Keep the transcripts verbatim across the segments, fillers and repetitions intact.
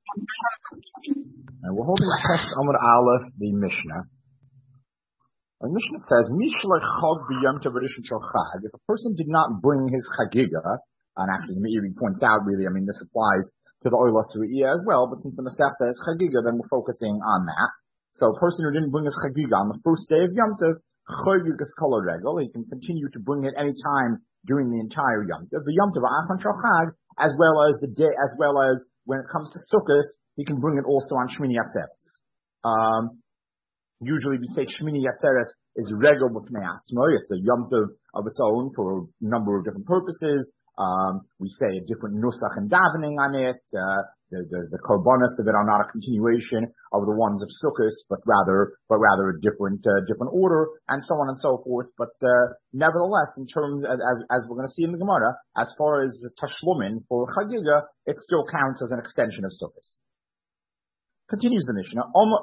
And we're holding Ches Amud Aleph, the Mishnah. The Mishnah says, Mishlech Chag b'Yom Tov Rishon Shel Chag. If a person did not bring his Chagiga, and actually the Meiri points out, really, I mean, this applies to the Oila Su'iyah as well, but since the Masechta is Chagiga, then we're focusing on that. So a person who didn't bring his Chagiga on the first day of Yom Tov, Chagigas Kol Regel, he can continue to bring it any time during the entire Yom Tov. The Yom Tov Achon Shel Chag, as well as the day, as well as when it comes to Sukkot, he can bring it also on Shmini Atzeres. Um, usually we say Shmini Atzeres is Regel B'fnei Atzmo. It's a Yom Tov of its own for a number of different purposes. Um, we say a different nusach and davening on it. Uh, the, the, the korbanos of it are not a continuation of the ones of Sukkot, but rather, but rather a different, uh, different order, and so on and so forth. But, uh, nevertheless, in terms, as, as we're going to see in the Gemara, as far as Tashlumin for Chagiga, it still counts as an extension of Sukkot. Continues the Mishnah,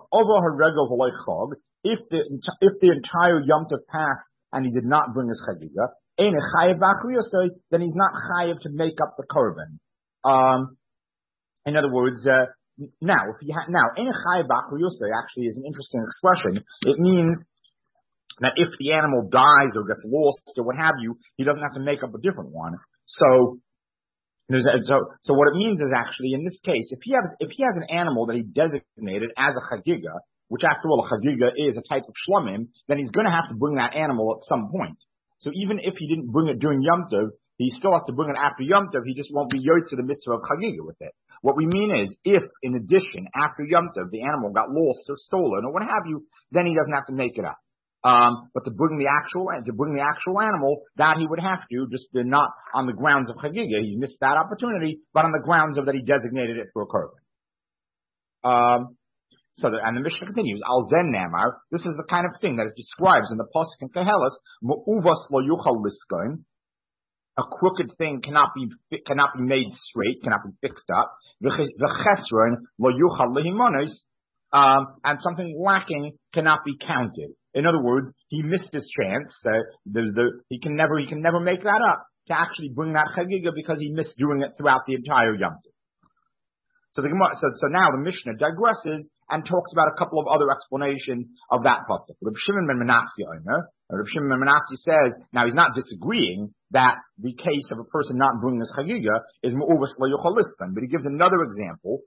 if the, if the entire Yom Tov passed and he did not bring his Chagiga, then he's not chayiv to make up the korban. Um, in other words, uh, now, if you ha- now, in chayiv b'achriyosei actually is an interesting expression. It means that if the animal dies or gets lost or what have you, he doesn't have to make up a different one. So, there's a, so, so what it means is actually in this case, if he has, if he has an animal that he designated as a chagiga, which after all a chagiga is a type of shlomim, then he's going to have to bring that animal at some point. So even if he didn't bring it during Yom Tov, he still has to bring it after Yom Tov. He just won't be yotze the mitzvah of Chagiga with it. What we mean is, if in addition after Yom Tov the animal got lost or stolen or what have you, then he doesn't have to make it up. Um, but to bring the actual to bring the actual animal, that he would have to, just not on the grounds of Chagiga. He's missed that opportunity, but on the grounds of that he designated it for a korban. Um. So, the, and the Mishnah continues, Al Zen Namar, this is the kind of thing that it describes in the Pasuk in Koheles, Mu'uvas lo yuchal liskoin, a crooked thing cannot be, cannot be made straight, cannot be fixed up, v'chesron lo yuchal lehimonos, um, and something lacking cannot be counted. In other words, he missed his chance, uh, the, the, he can never, he can never make that up to actually bring that chagiga because he missed doing it throughout the entire Yom Tov. So the so, so now the Mishnah digresses and talks about a couple of other explanations of that pasuk. Reb Shimon ben Manasseh, Reb Shimon ben Manasseh says, now he's not disagreeing that the case of a person not bringing his chagiga is me'uvas lo yochal liskan, but he gives another example.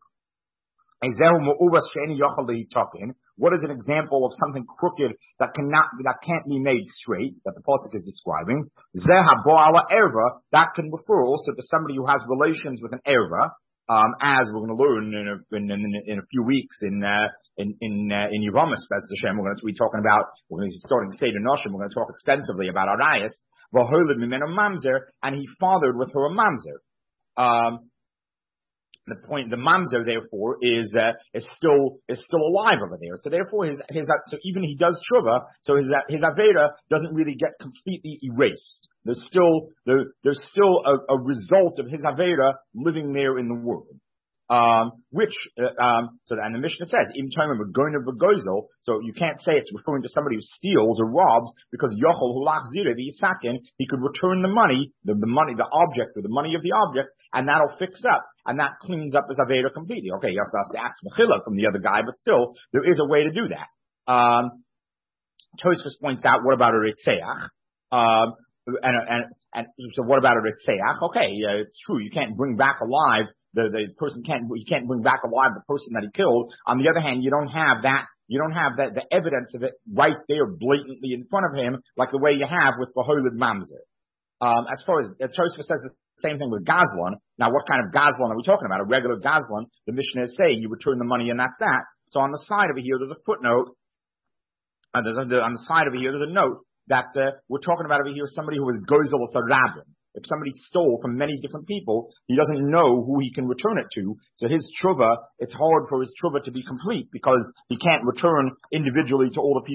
What is an example of something crooked that cannot, that can't be made straight, that the pasuk is describing? That can refer also to somebody who has relations with an erva. Um, as we're going to learn in a, in, in, in a few weeks in, uh, in, in, uh, in Yevamos, that's the Shem, we're going to be talking about, we're going to be starting Seder Noshim, we're going to talk extensively about Arayas, V'holid mimenu mamzer, and he fathered with her a mamzer. Um, the point, the mamzer, therefore, is, uh, is still, is still alive over there. So therefore his, his, so even he does tshuva, so his, his Aveda doesn't really get completely erased. There's still, there, there's still a, a result of his Aveda living there in the world. Um, which, uh, um, so, and the Mishnah says, even time of going to Begozel, so you can't say it's referring to somebody who steals or robs, because Yochel Hulach Zira, the Yisakin, he could return the money, the, the money, the object, or the money of the object, and that'll fix up, and that cleans up his Aveda completely. Okay, you also have to ask Mechila from the other guy, but still, there is a way to do that. Um, Tosfos points out, what about a Ritzeach? Um, and, and, and, so what about a Ritzeach? Okay, uh, it's true, you can't bring back alive The, the person can't, you can't bring back alive the person that he killed. On the other hand, you don't have that, you don't have that, the evidence of it right there blatantly in front of him, like the way you have with Beholid Mamzer. Um, as far as, Tosfos says the same thing with Gazlan. Now, what kind of Gazlan are we talking about? A regular Gazlan, the Mishnah is saying you return the money and that's that. So on the side of it here, there's a footnote, uh, there's a, on the side of it here, there's a note that, uh, we're talking about over here somebody who is Gozel Sarabin. If somebody stole from many different people, he doesn't know who he can return it to. So his tshuva, it's hard for his tshuva to be complete because he can't return individually to all the people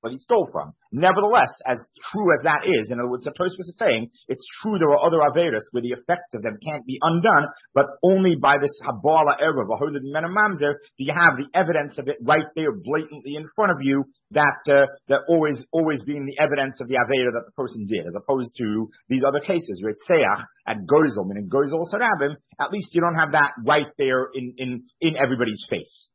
that he stole from. Nevertheless, as true as that is, in other words, the Tosfos is saying, it's true there are other Averis where the effects of them can't be undone, but only by this Habala Erev, a Holid Men Mamzer, do you have the evidence of it right there blatantly in front of you, that, uh, that always, always being the evidence of the Avera that the person did, as opposed to these other cases, where it's Seach and Gozel, meaning Gozel Sarabim, at least you don't have that right there in, in, in everybody's face.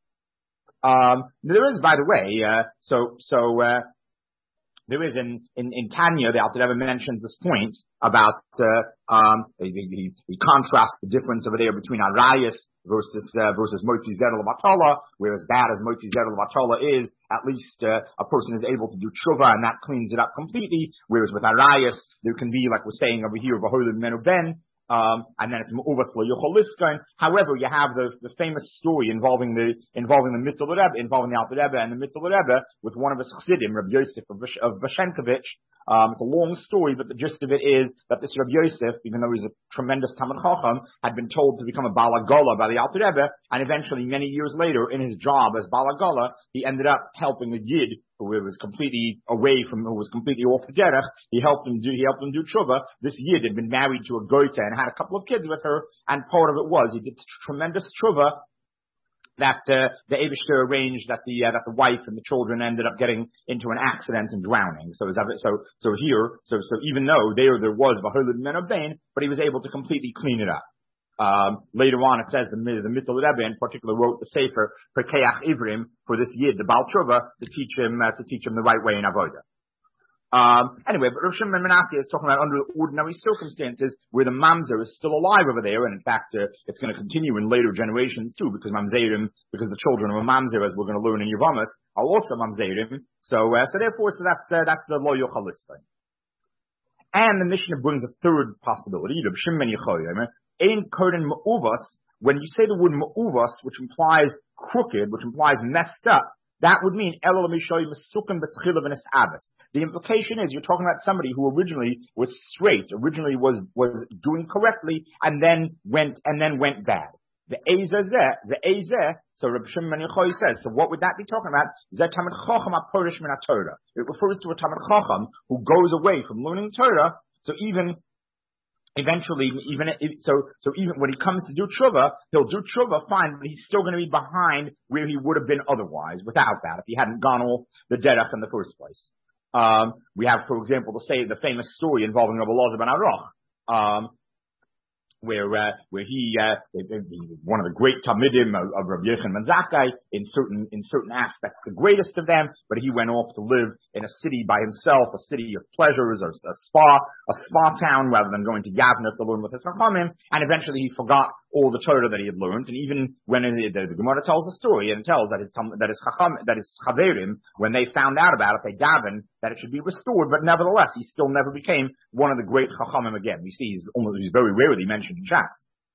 Um, there is, by the way, uh, so, so, uh, there is in, in, in Tanya, the Alter Rebbe mentions this point about, uh, um, he, he, he contrasts the difference over there between Arayas versus, uh, versus Motzi Zedel Batola, where as bad as Motzi Zedel Batola is, at least, uh, a person is able to do tshuva and that cleans it up completely, whereas with Arayas, there can be, like we're saying over here, Vaholim Menu Ben, Um, and then it's Ma'uvat Yocholiskain. However, you have the, the famous story involving the, involving the Mittel Rebbe, involving the Alter Rebbe and the Mittel Rebbe with one of his Chassidim, Rabbi Yosef of, Vish, of Vashenkovich. Um, it's a long story, but the gist of it is that this Rabbi Yosef, even though he's a tremendous Talmid Chacham, had been told to become a Balagola by the Alter Rebbe, and eventually, many years later, in his job as Balagola, he ended up helping a Yid who was completely away from, who was completely off the derech. He helped him do, he helped him do tshuva. This Yid had been married to a goita and had a couple of kids with her, and part of it was he did tremendous tshuva that uh, the Eibishter arranged that the uh, that the wife and the children ended up getting into an accident and drowning. So so so here, so so even though there there was Vaholid Men Bain, but he was able to completely clean it up. Um, later on, it says the, the Mittel Rebbe in particular wrote the Sefer Perkeach Ivrim for this Yid, the Baal Tshuva, to teach him uh, to teach him the right way in Avodah. Um, anyway, but Rav Shimon ben Manasseh is talking about under ordinary circumstances where the Mamzer is still alive over there, and in fact, uh, it's going to continue in later generations too, because Mamzerim, because the children of a Mamzer, as we're going to learn in Yevamos, are also Mamzerim. So, uh, so therefore, so that's uh, that's the Lo Yochal Lisvain. And the Mishnah brings a third possibility, Rav Shimon ben Yechoyim. Ein koden ma'uvas, when you say the word ma'uvas, which implies crooked, which implies messed up, that would mean elul mishoy mesukan b'tchilav v'nes abbas. The implication is you're talking about somebody who originally was straight, originally was, was doing correctly, and then went, and then went bad. The ezazeh, the ezeh, so Reb Shimon ben Yechoy says, so what would that be talking about? Zeh tamid chacham ha'porish min ha'Torah. It refers to a tamid chacham who goes away from learning Torah, so even Eventually, even so, so even when he comes to do tshuva, he'll do tshuva fine, but he's still going to be behind where he would have been otherwise without that, if he hadn't gone off the derech in the first place. Um, we have, for example, to say the famous story involving Rabbi Elazar ben Aruch, um, where uh, where he uh, one of the great Talmidim of, of Rabbi Yochanan ben Zakkai, in certain in certain aspects the greatest of them, but he went off to live in a city by himself, a city of pleasures, or a spa a spa town, rather than going to Yavne to learn with his Chachamim, and eventually he forgot all the Torah that he had learned, and even when in the, the, the Gemara tells the story, and it tells that his that his Chacham, that his Chaverim, when they found out about it, they davened that it should be restored, but nevertheless, he still never became one of the great Chachamim again. We see he's almost he's very rarely mentioned in Shas.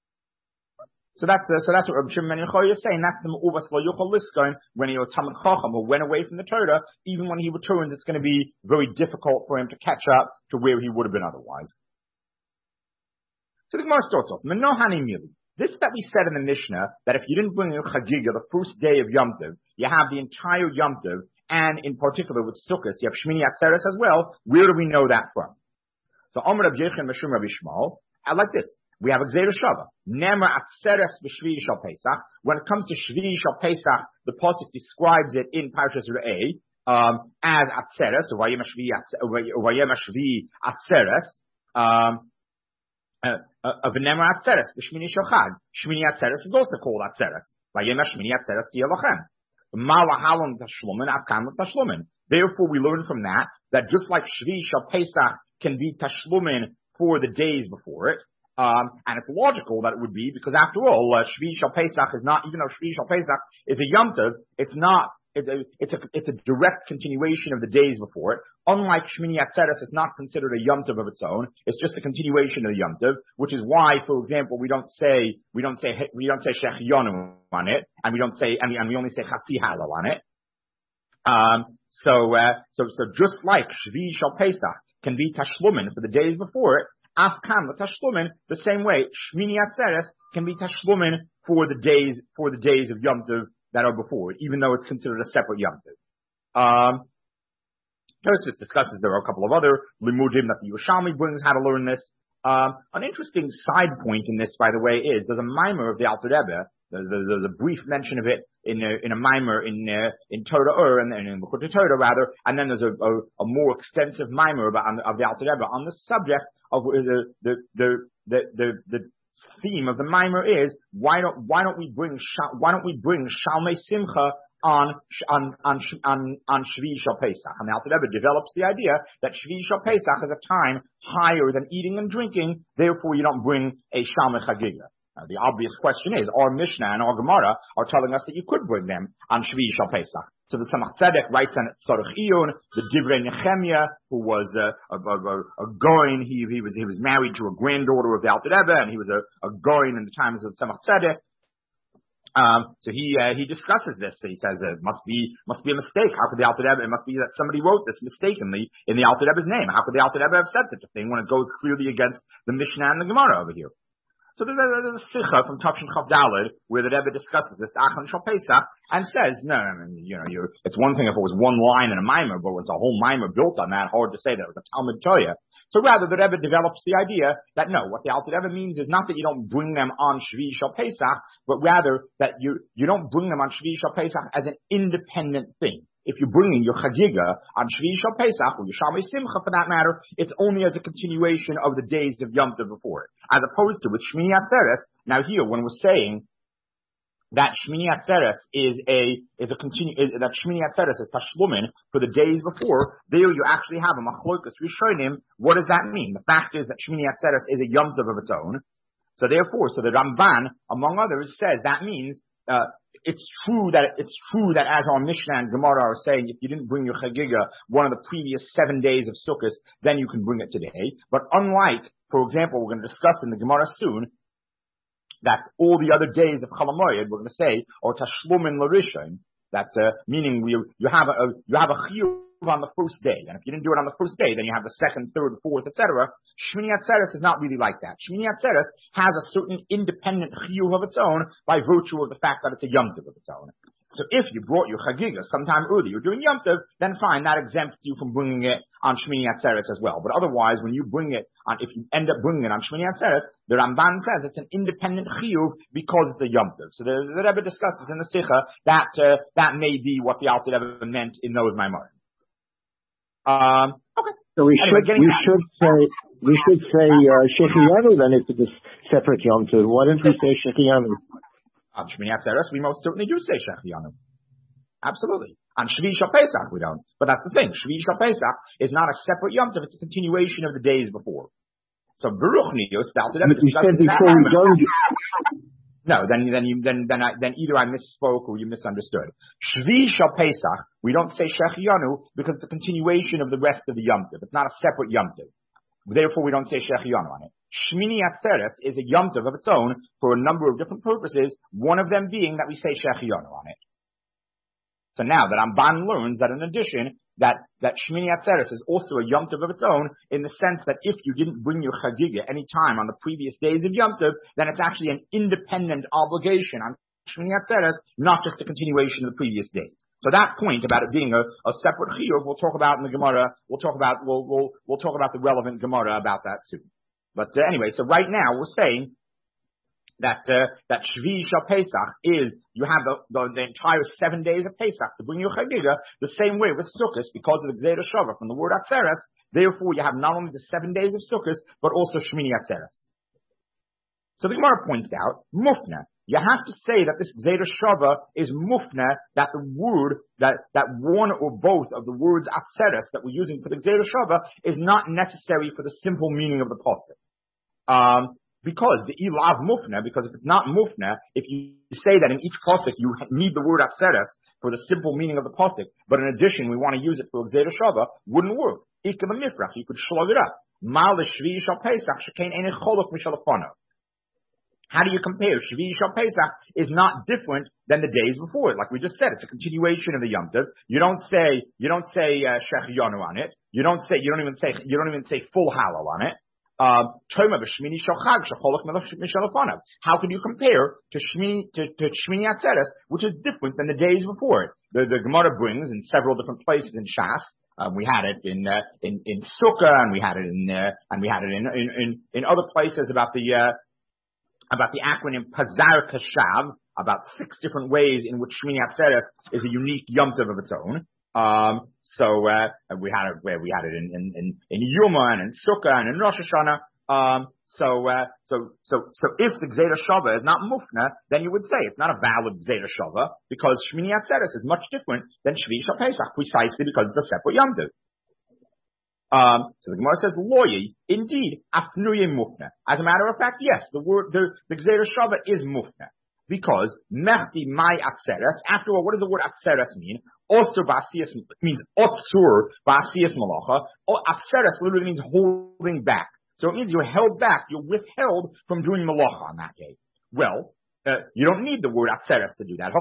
So that's uh, so that's what Rabbi Shimon ben Yechoy is saying. That's the Me'uvas Lo Yochal Lisvain, when he was Talmid Chacham who went away from the Torah. Even when he returns, it's going to be very difficult for him to catch up to where he would have been otherwise. So the Gemara starts off, Menohani Mili. This that we said in the Mishnah, that if you didn't bring in Chagiga the first day of Yom Tov, you have the entire Yom Tov, and in particular with Sukkot, you have Shmini Atzeres as well. Where do we know that from? So Omer Rav Yechon Meshum Rabbi Shmuel, I like this. We have Gzeira Shava. Nemer Atzeres b'Shvi Shal Pesach. When it comes to Shvi Shal Pesach, the pasuk describes it in Parshas Re'eh um, as Atzeres, or Vayem Shvi Atzeres. Um, of Nemer Atzeres b'Shmini Shal Chag. Shmini Atzeres is also called Atzeres. Vayem Shmini Atzeres Tiyavachem. Malahalon Tashlumin Afkan Tashlumin. Therefore, we learn from that that just like Shvi Shal Pesach can be Tashlumin for the days before it. Um, and it's logical that it would be, because after all, uh, Shvi Shal Pesach is not, even though Shvi Shal Pesach is a Yom Tov, it's not, it's a, it's a, it's a direct continuation of the days before it. Unlike Shmini Atzeres, it's not considered a Yom Tov of its own. It's just a continuation of the Yom Tov, which is why, for example, we don't say, we don't say, we don't say Shechionu on it, and we don't say, and we, and we only say Chatzi Halal on it. Um, so, uh, so, so just like Shvi Shal Pesach can be Tashlumin for the days before it, Afkan Tashlumin, the same way, Shmini Atzeres can be Tashlumin for the days, for the days of Yom Tov that are before it, even though it's considered a separate Yom Tov. Um, Tosfos discusses there are a couple of other limudim that the Yerushalmi brings how to learn this. Um, an interesting side point in this, by the way, is there's a mimer of the Alter Rebbe. There's, there's a brief mention of it in a, in a mimer in uh, in Torah Ur and, and in B'chutei Torah rather, and then there's a, a, a more extensive mimer about, on, of the Alter Rebbe on the subject of the the the the the, the theme of the mimer is why don't why don't we bring why don't we bring Shalmei Simcha on on on on on Shvi Shal Pesach, and the Alter Rebbe develops the idea that Shvi Shal Pesach is a time higher than eating and drinking, therefore you don't bring a Shalmei Chagiga. Now, the obvious question is, our Mishnah and our Gemara are telling us that you could bring them on Shvi Shal Pesach. So the Tzemach Tzedek writes on Tzorech Iyun, the Divrei Nehemiah, who was a, a, a, a goin, he, he was he was married to a granddaughter of the Alter Rebbe, and he was a, a goin in the times of Tzemach Tzedek. Um, so he uh, he discusses this. So he says it must be must be a mistake. How could the Alter Rebbe? It must be that somebody wrote this mistakenly in the Alter Rebbe's name. How could the Alter Rebbe have said such a thing when it goes clearly against the Mishnah and the Gemara over here? So there's a, there's a sicha from Tafshin Chav Daled where the Rebbe discusses this Achon Shal Pesach and says, no, no, no, you know, you it's one thing if it was one line in a mimer, but when it's a whole mimer built on that, hard to say that it was a Talmud Torah. So rather, the Rebbe develops the idea that no, what the Alter Rebbe means is not that you don't bring them on Shvi Shal Pesach, but rather that you, you don't bring them on Shvi Shal Pesach as an independent thing. If you're bringing your Chagiga on Shvi Shal Pesach, or your Shalmei Simcha for that matter, it's only as a continuation of the days of Yom Tov before it. As opposed to with Shmini Atzeres, now here, when we're saying that Shmini Atzeres is a, is a continue, is, that Shmini Atzeres is Tashlumin for the days before, there you actually have a Machlokas Rishonim. What does that mean? The fact is that Shmini Atzeres is a Yom Tov of its own. So therefore, so the Ramban, among others, says that means, uh, it's true that, it's true that as our Mishnah and Gemara are saying, if you didn't bring your Chagiga one of the previous seven days of Sukkot, then you can bring it today. But unlike, for example, we're going to discuss in the Gemara soon, that all the other days of Chol HaMoed, we're going to say, are Tashlumin L'Rishon, that, uh, meaning you, you have a, you have a chiyuv on the first day. And if you didn't do it on the first day, then you have the second, third, fourth, et cetera. Shmini Atzeres is not really like that. Shmini Atzeres has a certain independent chiyuv of its own by virtue of the fact that it's a Yom Tov of its own. So if you brought your Chagiga sometime earlier during Yom Tov, then fine, that exempts you from bringing it on Shmini Atzeres as well. But otherwise, when you bring it on, if you end up bringing it on Shmini Atzeres, the Ramban says it's an independent chiyuv because it's a Yom Tov. So the, the Rebbe discusses in the Sikha that uh, that may be what the Alter Rebbe meant in those Maimarim. Um, okay. So we anyway, should we back. should say we should say uh, Shechianu then if it's a separate Yom Tov. Why don't we say Shechianu? On Shmini Atzeres, we most certainly do say Shechianu. Absolutely. On Shvi Shal Pesach, we don't. But that's the thing. Shvi Shal Pesach is not a separate Yom Tov. It's a continuation of the days before. So Baruch Niyos, the Alter Rebbe discusses that. Before we don't. No, then then you then then I, then either I misspoke or you misunderstood. Shvi Shal Pesach, we don't say Shechianu because it's a continuation of the rest of the Yom Tov. It's not a separate Yom Tov. Therefore, we don't say Shechianu on it. Shmini Atzeres is a Yom Tov of its own for a number of different purposes. One of them being that we say Shechianu on it. So now that Ramban learns that in addition that that Shmini Atzeres is also a Yom Tov of its own in the sense that if you didn't bring your Chagiga any time on the previous days of Yom Tov, then it's actually an independent obligation on Shmini Atzeres, not just a continuation of the previous days. So that point about it being a, a separate chiyuv, we'll talk about in the Gemara. We'll talk about we'll we'll we'll talk about the relevant Gemara about that soon. But uh, anyway, so right now we're saying that uh, that Shvi Shal Pesach is you have the, the the entire seven days of Pesach to bring your Chagiga the same way with Sukkot because of the Gzeira Shava from the word Atzeres. Therefore, you have not only the seven days of Sukkot but also Shmini Atzeres. So the Gemara points out Mufna. You have to say that this Gzeira Shava is Mufna, that the word, that, that one or both of the words Atzeres that we're using for the Gzeira Shava is not necessary for the simple meaning of the Pasuk. Um, because the Ilav Mufna, because if it's not Mufna, if you say that in each Pasuk you need the word Atzeres for the simple meaning of the Pasuk, but in addition we want to use it for Gzeira Shava, wouldn't work. Ikam Mifrach, you could slug it up. Mal Shvi Shal Pesach, Shekain Ein Cholok Mishalafano. How do you compare? Shvi Shal Pesach is not different than the days before it. Like we just said, it's a continuation of the Yom Tov. You don't say, you don't say, uh, Shechianu on it. You don't say, you don't even say, you don't even say full halal on it. How can you compare to Shmini, to, to Shmini Atzeres, which is different than the days before it? The, the Gemara brings in several different places in Shas, Um, we had it in, uh, in, in Sukkah, and we had it in, uh, and we had it in, in, in, in other places about the, uh, about the acronym Pazar Kashav, about six different ways in which Shmini Atzeres is a unique Yom Tov of its own. Um, so, uh, we had it where we had it in, in, in, in Yuma and in Sukkah and in Rosh Hashanah. Um, so, uh, so, so, so if the Gzeira Shava is not Mufna, then you would say it's not a valid Gzeira Shava because Shmini Atzeres is much different than Shvi Shal Pesach, precisely because it's a separate Yom Tov. Um, so the Gemara says, Loyi, indeed, Afnuye Mufna. As a matter of fact, yes, the word, the, the Gzeira Shava is Mufna. Because, Mechti Mai Atzeres, after all, what does the word Atzeres mean? Osur Ba'asiyas means Osur Ba'asiyas Malacha. Atzeres literally means holding back. So it means you're held back, you're withheld from doing Malacha on that day. Well, Uh, you don't need the word Atzeres to do that.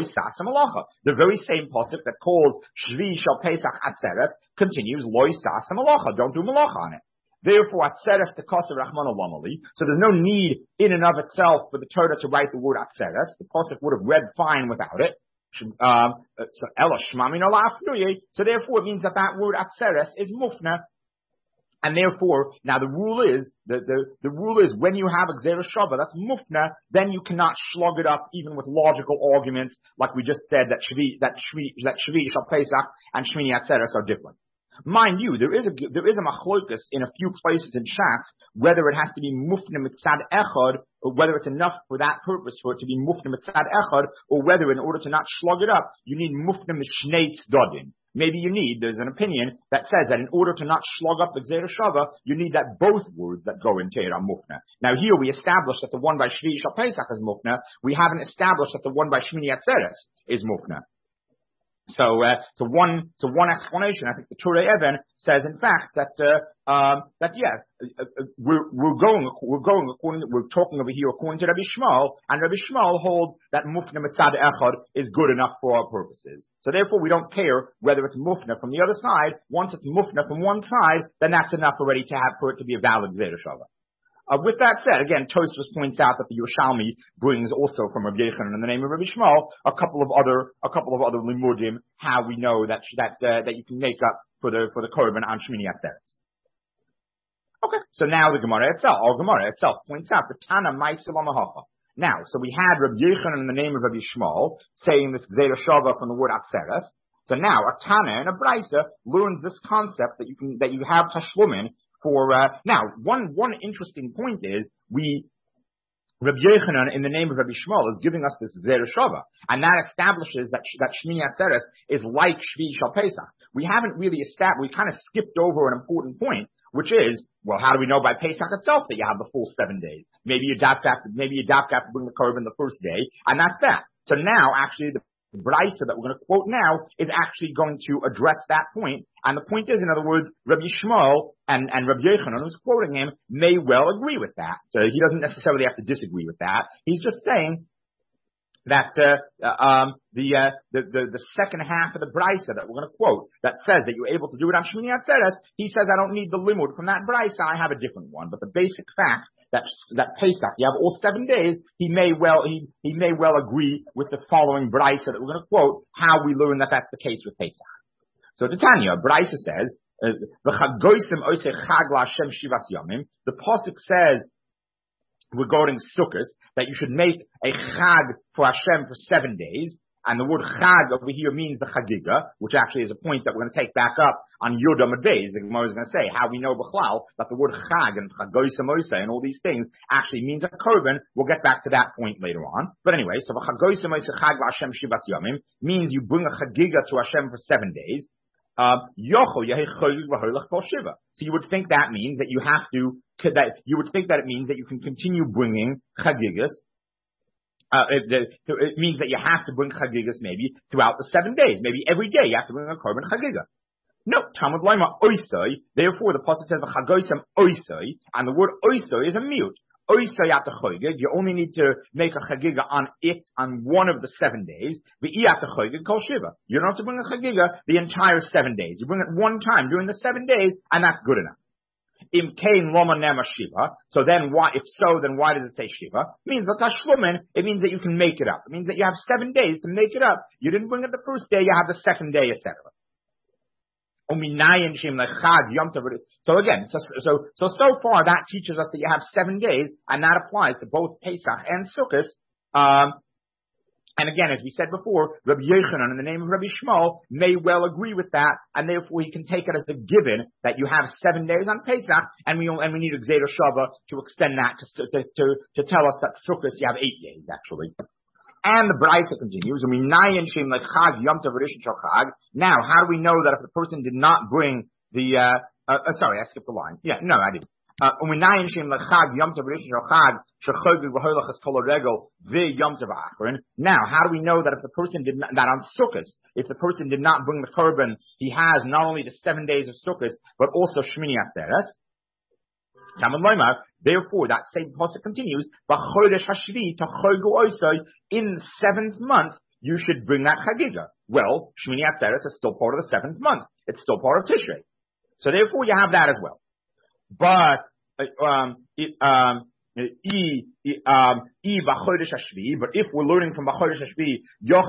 The very same pasuk that calls Shvi Shal Pesach Atzeres continues Loi Sasa Malacha. Don't do Malacha on it. Therefore, Atzeres to Kosa Rachman Alamali. So there's no need in and of itself for the Torah to write the word Atzeres. The pasuk would have read fine without it. Um, so Ela Shmami no La'afnuye. So therefore, it means that that word Atzeres is Mufna. And therefore, now the rule is, the, the, the rule is when you have a Gzeira Shava, that's Mufna, then you cannot slug it up even with logical arguments, like we just said that Shvi, that Shvi, that Shvi Shal Pesach and Shmini Atzeres are different. Mind you, there is a, there is a machlokas in a few places in Shas, whether it has to be Mufna Mitzad Echad, or whether it's enough for that purpose for it to be Mufna Mitzad Echad, or whether in order to not slug it up, you need Mufna Mishnei Tzadin. Maybe you need, there's an opinion that says that in order to not slug up the Gzeira Shava, you need that both words that go into it are Mufna. Now here we established that the one by Shvi Shal Pesach is Mufna. We haven't established that the one by Shmini Atzeres is Mufna. So, uh, so one, so one explanation, I think the Turei Even says, in fact, that, uh, um, that yeah, uh, uh, we're, we're going, we're going according, to, we're talking over here according to Rabbi Shmuel, and Rabbi Shmuel holds that Mufna Mitzad Echad is good enough for our purposes. So therefore we don't care whether it's Mufna from the other side. Once it's Mufna from one side, then that's enough already to have, for it to be a valid Gzeira Shava. Uh, with that said, again, Tosfos points out that the Yerushalmi brings also from Rabbi Yochanan in the name of Rabbi Shmuel a couple of other, a couple of other limudim, how we know that, that, uh, that you can make up for the, for the korban on Shmini Atzeres. Okay. So now the Gemara itself, our Gemara itself points out the Tana Ma'aseh Lamahacha. Now, so we had Rabbi Yochanan in the name of Rabbi Shmuel saying this Gzeira Shava from the word Atzeres. So now a Tana and a Braisa learns this concept that you can, that you have Tashlumin for, uh, now, one, one interesting point is we, Rabbi Yochanan in the name of Rabbi Shmuel is giving us this Gzeira Shava, and that establishes that, that Shmini Atzeres is like Shvi Shal Pesach. We haven't really established, we kind of skipped over an important point, which is, well, how do we know by Pesach itself that you have the full seven days? Maybe you have to, maybe you have to bring the korban the first day, and that's that. So now, actually, the The Braisa that we're going to quote now is actually going to address that point. And the point is, in other words, Rabbi Shmuel and, and Rabbi Yochanan, who's quoting him, may well agree with that. So he doesn't necessarily have to disagree with that. He's just saying that uh, um, the, uh, the the the second half of the Braisa that we're going to quote that says that you're able to do it on Shmini Atzeres, he says, I don't need the limud from that Braisa, I have a different one. But the basic fact that that Pesach, you have all seven days, he may well he, he may well agree with the following Braisa that we're going to quote, how we learn that that's the case with Pesach. So the Tanya, Braisa says, the pasuk says regarding Sukkot that you should make a chag for Hashem for seven days. And the word chag over here means the chagiga, which actually is a point that we're going to take back up on Yud Amud Beis. The Gemara is going to say how we know b'chlal that the word chag and chagoysa moisa and all these things actually means a korban. We'll get back to that point later on. But anyway, so chagoysa moisa chag Hashem shivat yomim means you bring a chagiga to Hashem for seven days. Uh, so you would think that means that you have to, that you would think that it means that you can continue bringing chagigas. Uh, it, it means that you have to bring chagigas maybe throughout the seven days. Maybe every day you have to bring a korban chagiga. No, Talmud Lema oisoi. Therefore, the pasuk says v'chagoisem oisoi, and the word oisoi is a mute. Oisoi at the chogig. You only need to make a chagiga on it on one of the seven days. V'i at the chogig kol shiva. You don't have to bring a chagiga the entire seven days. You bring it one time during the seven days, and that's good enough. Im kain loma nema shiva. So then why, if so, then why does it say shiva? It means that tashlumin, it means that you can make it up. It means that you have seven days to make it up. You didn't bring it the first day, you have the second day, et cetera. So again, so, so, so, so far that teaches us that you have seven days, and that applies to both Pesach and Sukkot. Um, and again, as we said before, Rabbi Yochanan, in the name of Rabbi Shmuel, may well agree with that, and therefore he can take it as a given that you have seven days on Pesach, and we and we need a Gzeder Shava to extend that to, to, to, to tell us that Sukkot you have eight days, actually. And the Braisa continues, now, how do we know that if the person did not bring the, uh, uh, uh sorry, I skipped the line. Yeah, no, I didn't. Uh, now, how do we know that if the person did not, that on Sukkot, if the person did not bring the korban, he has not only the seven days of Sukkot, but also Shmini Atzeres? Therefore, that same pasuk continues, in the seventh month, you should bring that chagiga. Well, Shmini Atzeres is still part of the seventh month. It's still part of Tishrei. So therefore, you have that as well. But, um, it, um, um, but if we're learning from B'chodesh Hashvi,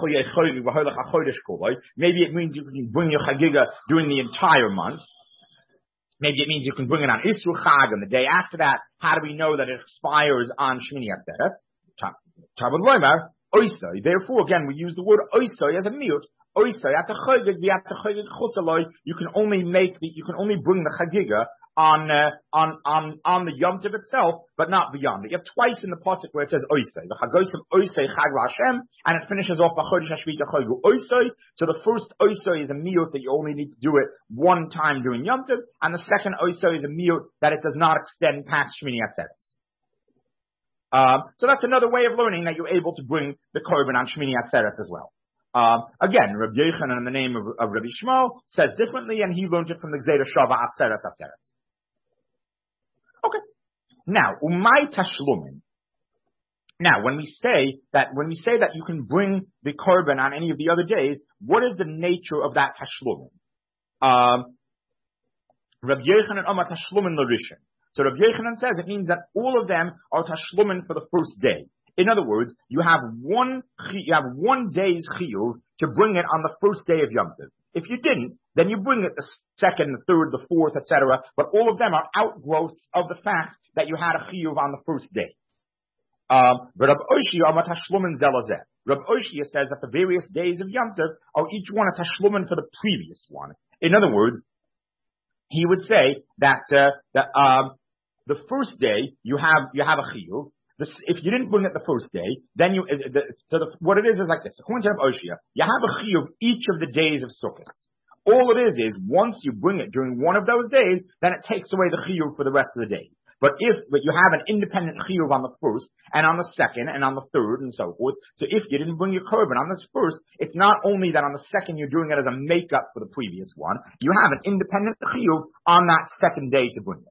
maybe it means you can bring your chagiga during the entire month. Maybe it means you can bring it on Isru Chag on the day after that. How do we know that it expires on Shmini Atzeres? Tabud Loimar, Oisai. Therefore, again, we use the word Oisai as a miut. Oisai, at the Chagig, the at the Chagig Chutzaloi, you can only make the, you can only bring the Chagiga on, uh, on, on, on the Yom Tov itself, but not beyond it. You have twice in the pasuk where it says Oisai. The Chagosim Oisai Chag LaHashem, and it finishes off B'chodesh Hashvi Chagogu Oisai. So the first Oisai is a miut that you only need to do it one time during Yom Tov, and the second Oisai is a miut that it does not extend past Shmini Atzeres. Um, so that's another way of learning that you're able to bring the korban on Shmini Atzeres as well. Um, again, Rabbi Yochanan in the name of, of Rabbi Shmuel says differently, and he learned it from the Gzeder Shava Atzeres Atzeres. Okay. Now, umay tashlumin. Now, when we say that, when we say that you can bring the korban on any of the other days, what is the nature of that tashlumin? Um, Rabbi Yochanan Amar tashlumin l'rishon. So Rabbi Yochanan says it means that all of them are tashlumin for the first day. In other words, you have one, you have one day's chiyuv to bring it on the first day of Yom Tov. If you didn't, then you bring it the second, the third, the fourth, et cetera. But all of them are outgrowths of the fact that you had a chiyuv on the first day. Um, but Rabbi Oshia Amar tashlumin zelazeh. Rabbi Oshia says that the various days of Yom Tov are each one a tashlumin for the previous one. In other words, he would say that uh, that um, the first day you have you have a chiyuv. This, if you didn't bring it the first day, then you, uh, the, so the, what it is is like this. According to Rabbi Oshia, you have a chiyuv each of the days of Sukkot. All it is is once you bring it during one of those days, then it takes away the chiyuv for the rest of the day. But if, but you have an independent chiyuv on the first, and on the second, and on the third, and so forth. So if you didn't bring your korban on this first, it's not only that on the second you're doing it as a makeup for the previous one, you have an independent chiyuv on that second day to bring it.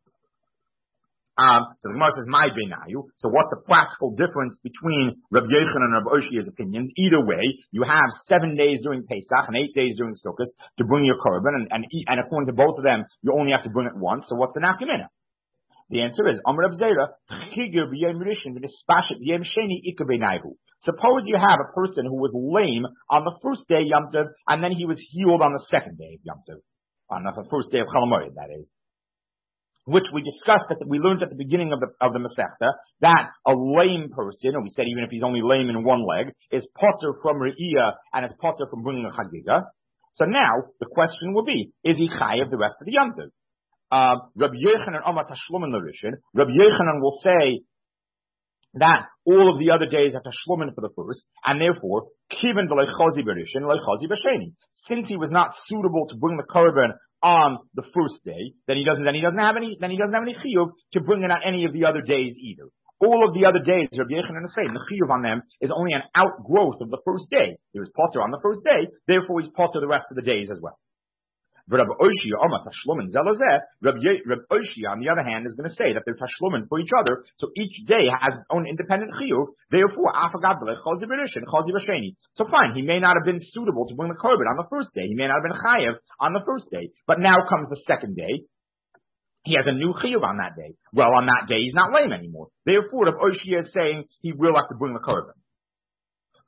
Um, so the Gemara says, "My benayu." So what's the practical difference between Rabbi Yochanan and Rabbi Oshia's opinions? Either way, you have seven days during Pesach and eight days during Sukkot to bring your korban, and, and, and according to both of them, you only have to bring it once. So what's the nafkamina? The answer is, Amar Reb Zera, Chigir b'yem rishon v'nispashet b'yem sheni ika benayu. Suppose you have a person who was lame on the first day Yom Tov, and then he was healed on the second day of Yom Tov, on the first day of Chol Hamoed, that is. Which we discussed that we learned at the beginning of the of the Masechta, that a lame person, or we said even if he's only lame in one leg, is potter from Re'iyah and is potter from bringing a Chagiga. So now the question will be: is he chayav the rest of the Yom Tov? Uh, Rabbi Yochanan Amar tashlumin l'rishon. Rabbi Yochanan will say that all of the other days are tashlumin for the first, and therefore kiven v'lo chazi b'rishon, lo chazi b'sheni. Since he was not suitable to bring the korban on the first day, then he doesn't, then he doesn't have any, then he doesn't have any chiyuv to bring it on any of the other days either. All of the other days, Rabbi Yochanan is saying, the chiyuv on them is only an outgrowth of the first day. He was potter on the first day, therefore he's potter the rest of the days as well. But Rabbi Oshia, Amar tashlumin zelazeh, Rabbi Oshia, on the other hand, is going to say that they're tashlumin for each other, so each day has its own independent chiyuv, therefore, afagad b'lech chazi b'rishon, chazi b'sheni. So fine, he may not have been suitable to bring the korban on the first day, he may not have been chayev on the first day, but now comes the second day, he has a new chiyuv on that day. Well, on that day, he's not lame anymore. Therefore, Rabbi Oshia is saying he will have to bring the korban.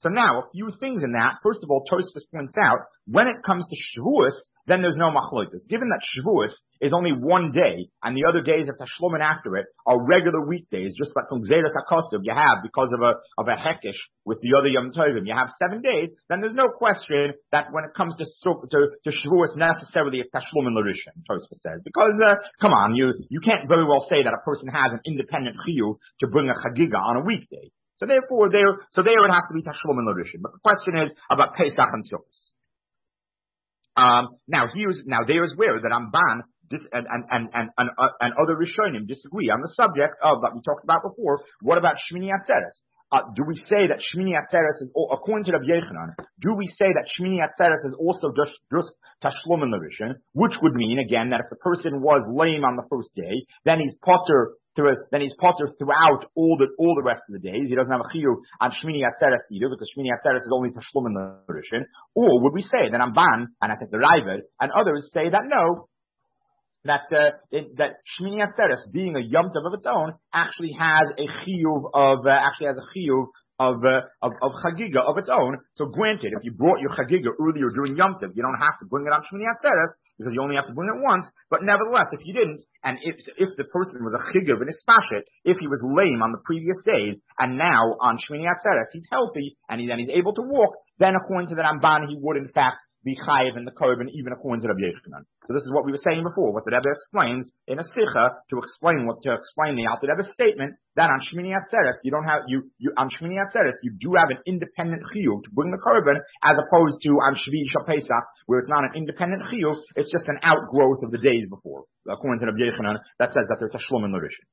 So now, a few things in that. First of all, Tosfos points out, when it comes to Shavuos, then there's no machlokas. Given that Shavuos is only one day, and the other days of Tashlumin after it are regular weekdays, just like from Gzeiras HaKosov you have because of a, of a hekesh with the other Yom Tovim, you have seven days, then there's no question that when it comes to, to, to Shavuos, necessarily it's Tashlumin L'Rishon, Tosfos says. Because, uh, come on, you, you can't very well say that a person has an independent chiyuv to bring a chagiga on a weekday. So therefore, there, so there it has to be Tashlumin L'Rishon. But the question is about Pesach and Sukkot. Um, now here's, now there's where the Ramban dis, and, and, and, and, and, uh, and other Rishonim disagree on the subject of that we talked about before. What about Shmini Atzeres? Uh, do we say that Shmini Atzeres is, according to Rabbi Yochanan, do we say that Shmini Atzeres is also just, just Tashlumin L'Rishon, which would mean, again, that if the person was lame on the first day, then he's potter through, then he's potter throughout all the, all the rest of the days. He doesn't have a chiyuv on Shmini Atzeres either, because Shmini Atzeres is only Tashlumin L'Rishon. Or would we say that Ramban, and I think the Ravad, and others say that no, that, uh, it, that Shmini Atzeres, being a Yom Tov of its own, actually has a chiyuv of, uh, actually has a chiyuv of, uh, of, of chagiga of its own. So granted, if you brought your chagiga earlier during Yom Tov, you don't have to bring it on Shmini Atzeres, because you only have to bring it once, but nevertheless, if you didn't, and if, if the person was a chigav in his spashit, if he was lame on the previous days, and now on Shmini Atzeres, he's healthy, and, he, and he's able to walk, then according to the Ramban, he would in fact be chayiv in the korban, even according to Rabbi Yochanan. So this is what we were saying before, what the Rebbe explains in a sicha to explain what to explain the Alter Rebbe's statement that on Shmini Atzeres you don't have you you on Shmini Atzeres you do have an independent chiyuv to bring the korban, as opposed to on Shvi Shal Pesach where it's not an independent chiyuv, it's just an outgrowth of the days before, according to Rabbi Yochanan, that says that there's Tashlumin L'Rishon.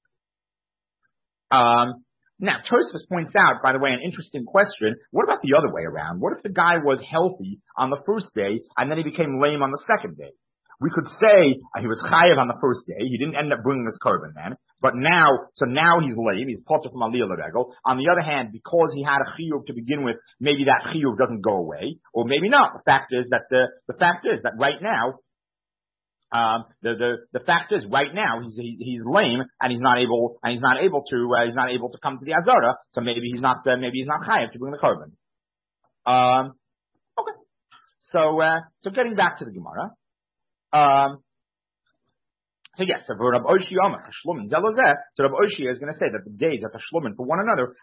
Um. Now, Tosfos points out, by the way, an interesting question. What about the other way around? What if the guy was healthy on the first day and then he became lame on the second day? We could say uh, he was chayav on the first day. He didn't end up bringing his korban then. But now, so now he's lame. He's potter from aliyah l'regel. On the other hand, because he had a chiyuv to begin with, maybe that chiyuv doesn't go away. Or maybe not. The fact is that the, the fact is that right now, Um, the, the, the fact is, right now, he's, he, he's lame, and he's not able, and he's not able to, uh, he's not able to come to the Azara, so maybe he's not, uh, maybe he's not chayav to bring the korban. Um, okay. So, uh, so getting back to the Gemara, um, so yes, so Rabbi Oshi Omer, Tashlumin Zelozeh, so Rabbi Oshi is going to say that the days are Tashlumin for one another,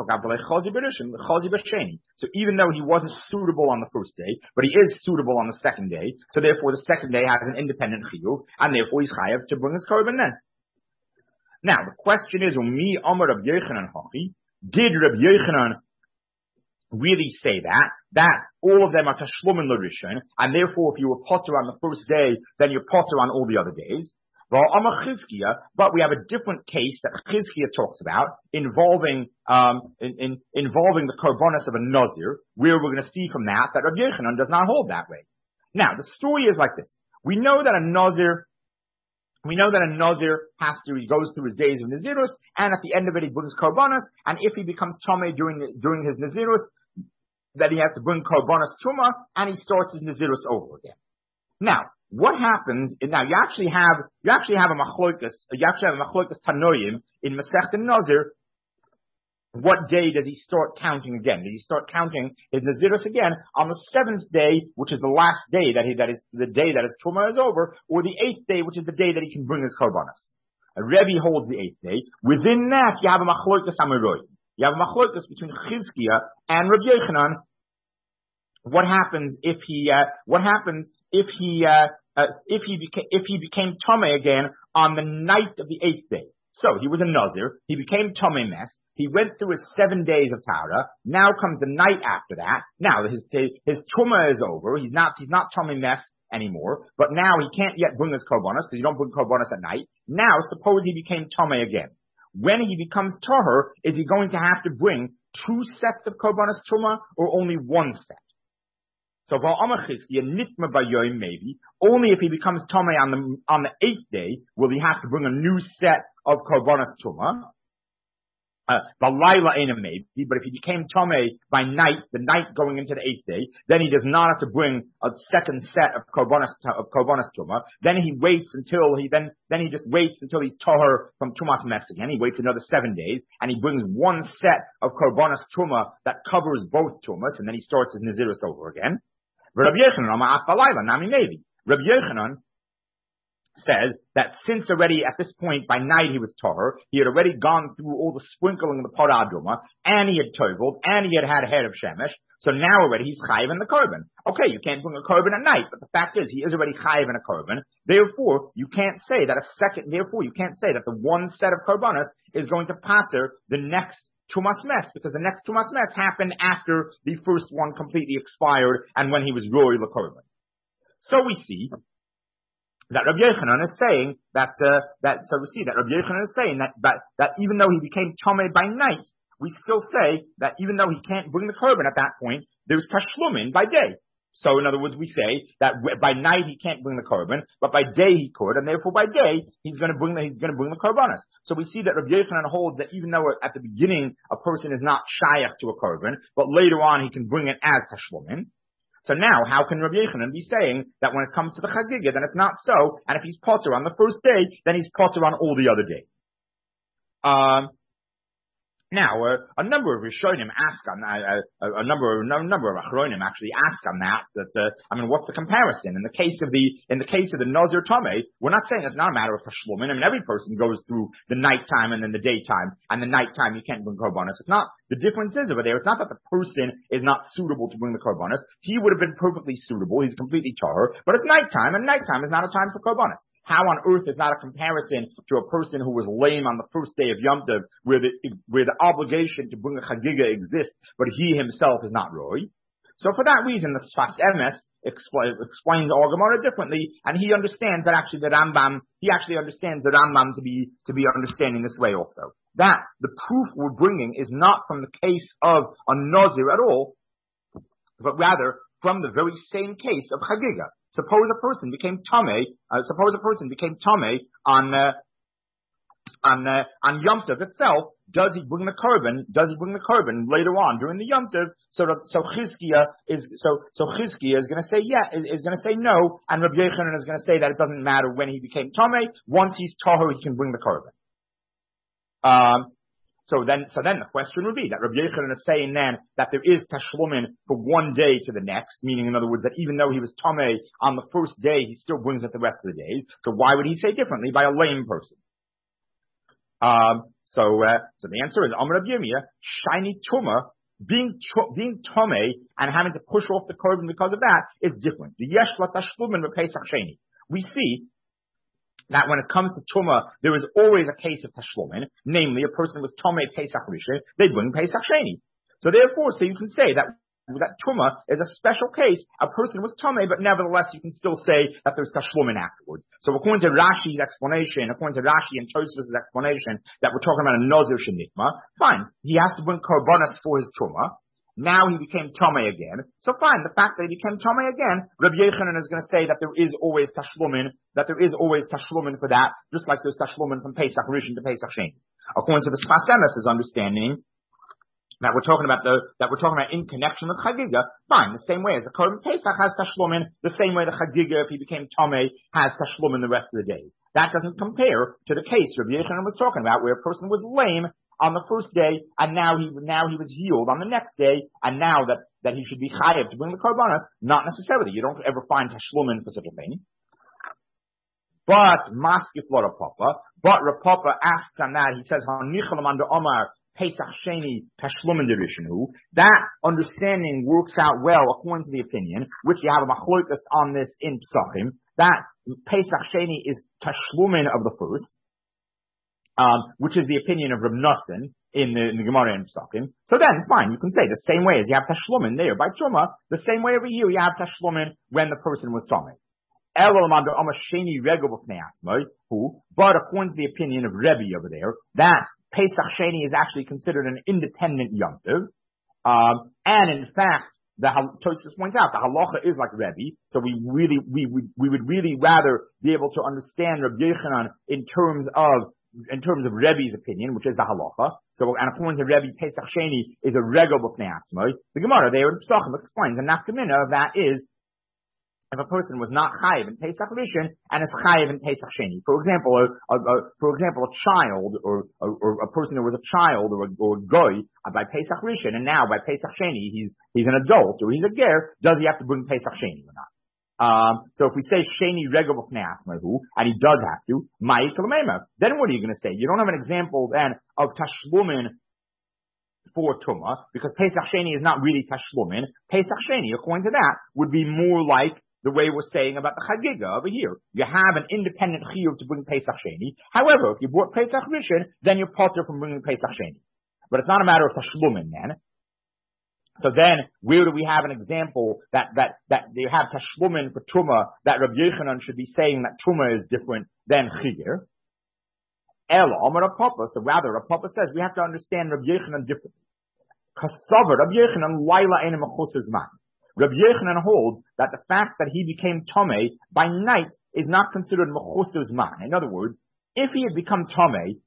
so even though he wasn't suitable on the first day, but he is suitable on the second day, so therefore the second day has an independent chiyuv, and therefore he's chayav to bring his korban then. Now, the question is, Umi Omer Rabbi Yochanan Hachi, did Rabbi Yochanan really say that, that all of them are Tashlumin L'Rishon, and therefore if you were potter on the first day, then you're potter on all the other days? But we have a different case that Chizkiah talks about involving um, in, in, involving the korbanos of a nazir, where we're going to see from that that Rabbi Yochanan does not hold that way. Now, the story is like this: we know that a nazir, we know that a nazir has to, he goes through his days of nazirus, and at the end of it he brings korbanos, and if he becomes tomei during during his nazirus, then he has to bring korbanos truma, and he starts his nazirus over again. Now, what happens, now you actually have, you actually have a machlokas, you actually have a machlokas tanoim in Masechet Nazir. What day does he start counting again? Does he start counting his nazirus again on the seventh day, which is the last day that he, that is the day that his truma is over, or the eighth day, which is the day that he can bring his korbanos? A Rebbe holds the eighth day. Within that, you have a machlokas amiroim. You have a machlokas between Chizkiah and Rabbi Yochanan. What happens if he, uh, what happens if he, uh, uh, if he became, if he became Tomei again on the night of the eighth day? So, he was a Nazir, he became Tomei Mes, he went through his seven days of Tara, now comes the night after that, now his, his Tumah is over, he's not, he's not Tomei Mes anymore, but now he can't yet bring his Korbanos, because you don't bring Korbanos at night. Now, suppose he became Tomei again. When he becomes Tahor, is he going to have to bring two sets of Korbanos Tumah, or only one set? So, nitma bayoim maybe, only if he becomes Tomei on the, on the eighth day will he have to bring a new set of Korbanos Tumah. Uh, Balayla ain't a maybe, but if he became Tomei by night, the night going into the eighth day, then he does not have to bring a second set of Korbanos, of Korbanos Tumah. Then he waits until he, then, then he just waits until he's Tahor from Tumas Mes again. He waits another seven days, and he brings one set of Korbanos Tumah that covers both Tumas, and then he starts his Nazirus over again. Rabbi Yochanan, Balayla, Nami maybe. Rabbi Yochanan says that since already at this point by night he was tahor, he had already gone through all the sprinkling of the parah aduma, and he had toveled, and he had had a head of shemesh, so now already he's chayiv in the korban. Okay, you can't bring a korban at night, but the fact is he is already chayiv in a korban. Therefore, you can't say that a second. Therefore, you can't say that the one set of korbanos is going to pater the next Tumas Mes, because the next Tumas Mes happened after the first one completely expired and when he was roy the korban. So we see that Rabbi Yochanan is saying that, uh, that, so we see that Rabbi Yochanan is saying that, that, that even though he became Tomei by night, we still say that even though he can't bring the korban at that point, there's Tashlumin by day. So in other words, we say that by night he can't bring the korban, but by day he could, and therefore by day he's going to bring the, he's going to bring the korbanos. So we see that Rabbi Yochanan holds that even though at the beginning a person is not shayach to a korban, but later on he can bring it as Tashlumin. So now, how can Rabbi Yochanan be saying that when it comes to the Chagiga, then it's not so, and if he's potter on the first day, then he's potter on all the other days? Um, Now, uh, a number of Rishonim ask on that, uh, a number, a number of Achronim actually ask on that, that, uh, I mean, what's the comparison? In the case of the, in the case of the Nazir Tomei, we're not saying it's not a matter of Tashlumin. I mean, every person goes through the nighttime and then the daytime, and the nighttime you can't bring Korbanos. It's not, the difference is over there, it's not that the person is not suitable to bring the Korbanos. He would have been perfectly suitable, he's completely tahor, but it's nighttime, and nighttime is not a time for Korbanos. How on earth is not a comparison to a person who was lame on the first day of Yom Tov, where the, where the obligation to bring a chagiga exists, but he himself is not roy? So for that reason, the Sfas Emes explains explains the Gemara differently, and he understands that actually the Rambam, he actually understands the Rambam to be to be understanding this way also. That the proof we're bringing is not from the case of a Nazir at all, but rather from the very same case of chagiga. Suppose a person became tamei. Uh, suppose a person became tamei on uh, on uh, on Yom Tov itself. Does he bring the korban? Does he bring the korban later on during the Yom Tov? So so Chizkiah is so so Chizkiah is going to say yeah, is, is going to say no, and Rabbi Yochanan is going to say that it doesn't matter when he became tamei. Once he's tahor, he can bring the korban. Um. So then, so then the question would be that Rabbi Yochanan is saying then that there is tashlumin for one day to the next, meaning in other words that even though he was tamei on the first day, he still brings it the rest of the days. So why would he say differently by a lame person? Um, so, uh, so the answer is Amar Rabbi Yirmiyah, shiny tuma, being being tamei and having to push off the korban because of that is different. The yesh la tashlumin v'pesach sheni. We see that when it comes to Tumah, there is always a case of Tashlumin, namely a person was Tomei Pesach Rishon, they bring Pesach Sheni. So therefore, so you can say that that Tumah is a special case. A person was Tomei, but nevertheless you can still say that there's Tashlumin afterwards. So according to Rashi's explanation, according to Rashi and Tosfos' explanation, that we're talking about a Nazir Shenitma, fine, he has to bring Korbanos for his Tumah. Now he became Tomei again. So fine, the fact that he became Tomei again, Rabbi Yochanan is going to say that there is always Tashlumin, that there is always Tashlumin for that, just like there's Tashlumin from Pesach Rishon to Pesach Sheni. According to the Sfas Emes' understanding, that we're talking about the, that we're talking about in connection with Chagiga, fine, the same way as the Korban Pesach has Tashlumin, the same way the Chagiga, if he became Tomei, has Tashlumin the rest of the day. That doesn't compare to the case Rabbi Yochanan was talking about, where a person was lame on the first day, and now he now he was healed on the next day, and now that, that he should be chayav to bring the korbanos, not necessarily. You don't ever find tashlumin for such a thing. But maskif lo Rapapa, but Rapapa asks on that, he says, Hanichalam under Omar Pesach Sheni Tashlumin derishanu. That understanding works out well according to the opinion, which you have a machlokas on this in Psachim, that Pesach Sheni is Tashlumin of the first. Um, which is the opinion of Reb Nosson in the, in the Gemara and Psachim. So then, fine, you can say the same way as you have Tashlumin there by Truma, the same way over here you have Tashlumin when the person was Tomei. Who, but according to the opinion of Rebbe over there, that Pesach Sheni is actually considered an independent Yom Tov. Um, and in fact, the Tosfos points out the halacha is like Rebbe, so we really we would we would really rather be able to understand Rabbi Yochanan in terms of in terms of Rebbe's opinion, which is the halacha. So, and according to Rebbe, Pesach Sheni is a regal b'fnei atzmai. The Gemara there in Pesachim explains the nafkamina of that is if a person was not chayiv in Pesach Rishon and is chayiv in Pesach Sheni. For example, a, a, a, for example, a child or, or, or a person who was a child or a, or a goy uh, by Pesach Rishon, and now by Pesach Sheni he's he's an adult or he's a ger. Does he have to bring Pesach Sheni or not? Um, so if we say Sheni Regel B'fnei Atzmahu, and he does have to, Ma'ik L'meimah, then what are you going to say? You don't have an example then of Tashlumin for Tumah, because Pesach Sheni is not really Tashlumin. Pesach Sheni, according to that, would be more like the way we're saying about the Chagiga over here. You have an independent chiyuv to bring Pesach Sheni. However, if you brought Pesach Rishon, then you're potter from bringing Pesach Sheni. But it's not a matter of Tashlumin then. So then, where do we have an example that, that, that you have Tashlumin for Tumah, that Rabbi Yochanan should be saying that Tumah is different than Chigir? Ela, Amar Rav Papa, so rather, Rav Papa says we have to understand Rabbi Yochanan differently. Kasavar, Rabbi Yochanan, Laila Eina Mechus's man. Rabbi Yochanan holds that the fact that he became Tomei by night is not considered Mechus's man. In other words, if he had become Tomei,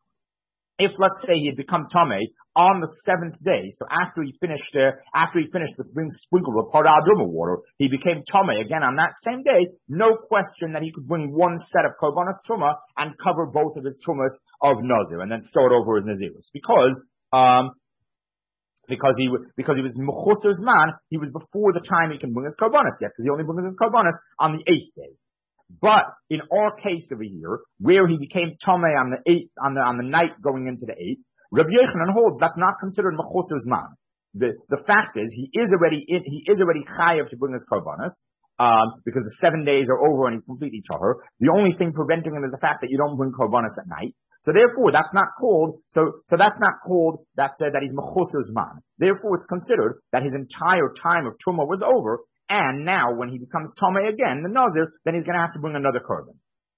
if let's say he had become Tomei on the seventh day, so after he finished, uh, after he finished with being sprinkled with Parah Adumah water, he became Tomei again on that same day, no question that he could bring one set of Korbanos Tumah and cover both of his Tumas of Nazir and then start over his Nazirus. Because, um, Because he was, because he was Mechus's man, he was before the time he can bring his Korbanos yet, because he only brings his Korbanos on the eighth day. But in our case over here, where he became Tomei on the eighth, on the, on the night going into the eighth, Rabbi Yochanan holds that's not considered Mechus's man. The, the fact is, he is already in, he is already chayav to bring his Korbanos, um, because the seven days are over and he's completely tahor. The only thing preventing him is the fact that you don't bring Korbanos at night. So therefore, that's not called, so, so that's not called that, uh, that he's Mechus's man. Therefore, it's considered that his entire time of Tumah was over, and now when he becomes Tomei again, the Nazir, then he's gonna have to bring another Korban.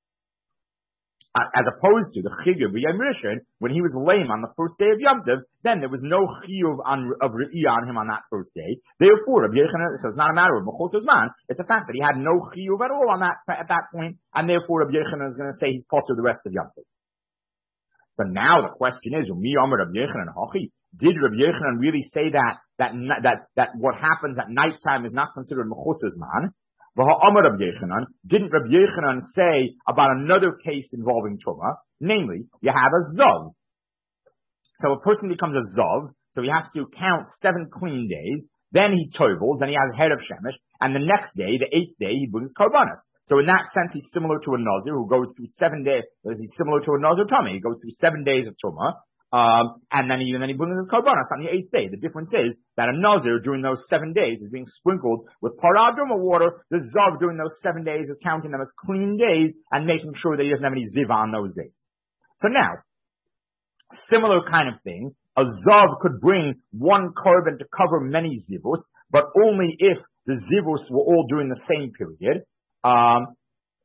Uh, as opposed to the Chigir b'Yom Rishon, when he was lame on the first day of Yom Tov, then there was no Chiyuv on, of Re'iyah on him on that first day. Therefore, Rabbi Yochanan, so it's not a matter of Mechus's man, it's a fact that he had no Chiyuv at all on that, at that point, and therefore Rabbi Yochanan is gonna say he's potter the rest of Yom Tov. So now the question is, Mi Amar Rabbi Yochanan Hachi, did Rabbi Yochanan really say that, that, that, that what happens at nighttime is not considered Mechus's man? Amar Rabbi Yochanan, didn't Rabbi Yochanan say about another case involving Tumah? Namely, you have a Zov. So a person becomes a Zov, so he has to count seven clean days, then he tovels, then he has a head of Shemesh, and the next day, the eighth day, he brings Korbanos. So in that sense, he's similar to a Nazir who goes through seven days, he's similar to a Nazir Tomei, he goes through seven days of Tumah, um, and then he, and then he brings his Korbanos on the eighth day. The difference is that a Nazir during those seven days is being sprinkled with Parah Adumah water. The Zav during those seven days is counting them as clean days and making sure that he doesn't have any Ziva on those days. So now, similar kind of thing, a Zav could bring one Korban to cover many Zivus, but only if the Zivus were all during the same period. Um,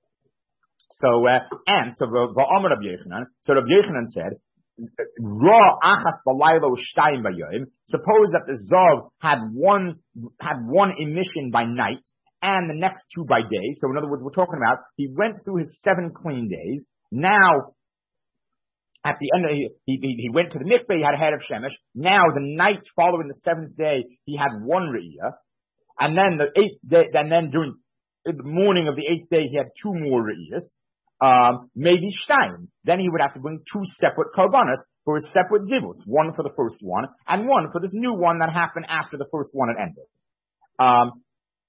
so, uh, and so, V'amar Rabbi Yochanan, so Rabbi Yochanan said, Ra achas b'laylo shtayim b'yoyim. Suppose that the Zav had one, had one emission by night, and the next two by day. So in other words, we're talking about, he went through his seven clean days. Now, at the end of, he, he, he went to the mikveh, he had a head of Shemesh. Now, the night following the seventh day, he had one Re'iyah. And then the eighth day, and then during the morning of the eighth day, he had two more Re'iyahs. Um, maybe Shtayim. Then he would have to bring two separate Korbanos for his separate Zivus. One for the first one, and one for this new one that happened after the first one had ended. Um,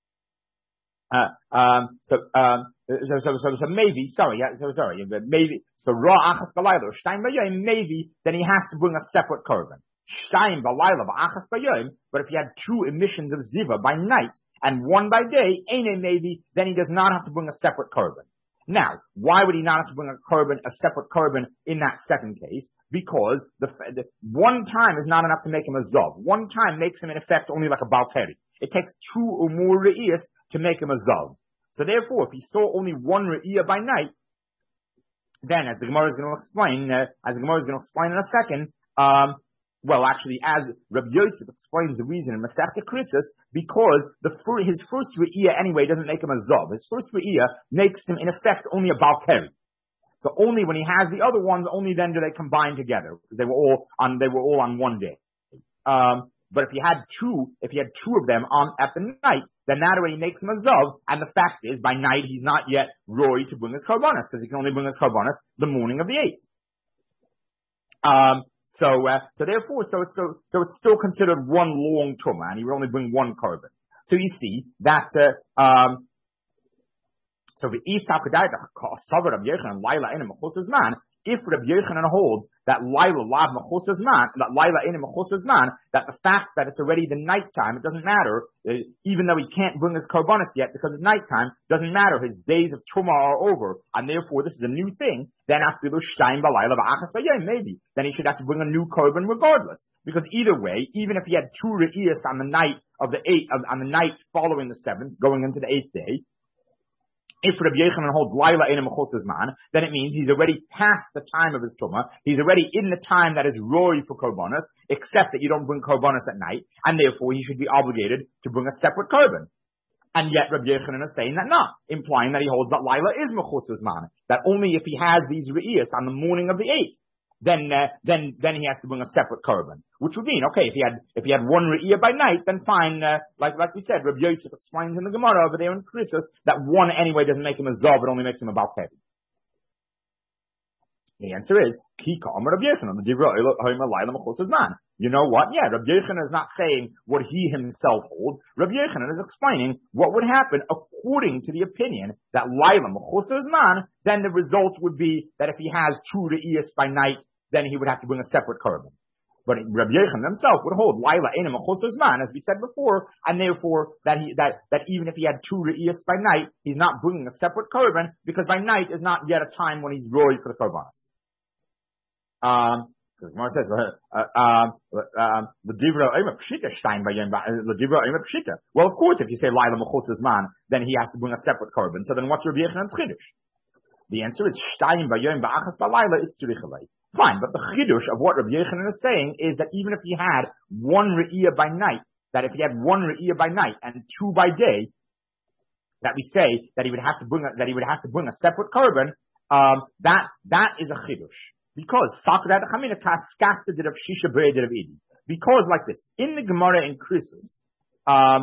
uh, um, so, um, so, so, so, so maybe, sorry, yeah, so sorry, maybe, so Ra Achas Balayla, Shtayim B'Yoyim, maybe, then he has to bring a separate Korban. Shtayim Balayla V'Achas B'Yoyim, but if he had two emissions of Ziva by night, and one by day, Eine maybe, then he does not have to bring a separate Korban. Now, why would he not have to bring a Korban, a separate Korban in that second case? Because the, the one time is not enough to make him a Zav. One time makes him in effect only like a Balkari. It takes two or more Re'iyas to make him a Zav. So therefore, if he saw only one Re'iyah by night, then as the Gemara is going to explain, uh, as the Gemara is going to explain in a second, um, well, actually, as Rabbi Yosef explains the reason in Masechta Krisos, because the fir- his first Re'iyah anyway doesn't make him a Zav. His first Re'iyah makes him, in effect, only a Balkari. So only when he has the other ones, only then do they combine together, because they were all on, they were all on one day. Um, but if he had two, if he had two of them on, at the night, then that way he makes him a Zav, and the fact is, by night he's not yet Roy to bring his Karbanis, because he can only bring his Karbanis the morning of the eighth. Um, so, uh, so therefore, so it's, so, so it's still considered one long Tumah, and he would only bring one Karban. So you see that, uh, um, so the East Hakadai, the Savar of Yochanan, Laila in Mechus's man, if Rabbi Yochanan holds that Laila lav Mechus's man, that Laila in Mechus's man, that the fact that it's already the nighttime, it doesn't matter, uh, even though he can't bring his Karbanis yet because it's nighttime, doesn't matter, his days of Tumah are over, and therefore this is a new thing, then after the Shtein Balayla V'achas V'yeh, maybe, then he should have to bring a new Karban regardless. Because either way, even if he had two Re'iyas on the night of the eighth, on the night following the seventh, going into the eighth day, if Rabbi Yochanan holds Laila in a Mechus's man, then it means he's already past the time of his Tumah. He's already in the time that is Roy for Korbanos, except that you don't bring Korbanos at night, and therefore he should be obligated to bring a separate Korban. And yet Rabbi Yochanan is saying that not, implying that he holds that Laila is Mechus's man, that only if he has these Re'iyas on the morning of the eighth, then, uh, then, then he has to bring a separate Korban. Which would mean, okay, if he had, if he had one Re'iyah by night, then fine, uh, like, like we said, Rabbi Yosef explains in the Gemara over there in Krisus, that one anyway doesn't make him a Zav, it only makes him a Balkevi. The answer is, Ki Ka'am Rabbi Yochanan, the Divra Homer Laila Mechus's man. You know what? Yeah, Rabbi Yochanan is not saying what he himself holds. Rabbi Yochanan is explaining what would happen according to the opinion that Laila Mechus's man, then the result would be that if he has two Re'iyas by night, then he would have to bring a separate Korban. But Rabbi Yochanan himself would hold Laila Eina Mechus's man, as we said before, and therefore that he that that even if he had two Re'iyas by night, he's not bringing a separate Korban, because by night is not yet a time when he's Roy for the Korbanos. Um, so the Gemara says, uh, um, um, the Divra Omer Pshita Stein by the Divra Omer Pshita. Well, of course, if you say Laila Mechus's man, then he has to bring a separate Korban. So then what's Rabbi Yochanan's Chiddush? The answer is Stein by Yom Ba'achas Ba'Laila, it's Tzurichalei. Fine, but the Chiddush of what Rabbi Yochanan is saying is that even if he had one Re'iyah by night, that if he had one Re'iyah by night and two by day, that we say that he would have to bring a, that he would have to bring a separate Korban, um, that, that is a Chiddush. Because, Sakrat Chamina Kaskafta did of Shisha B'rei did of Idi. Because like this, in the Gemara in Krisus, um,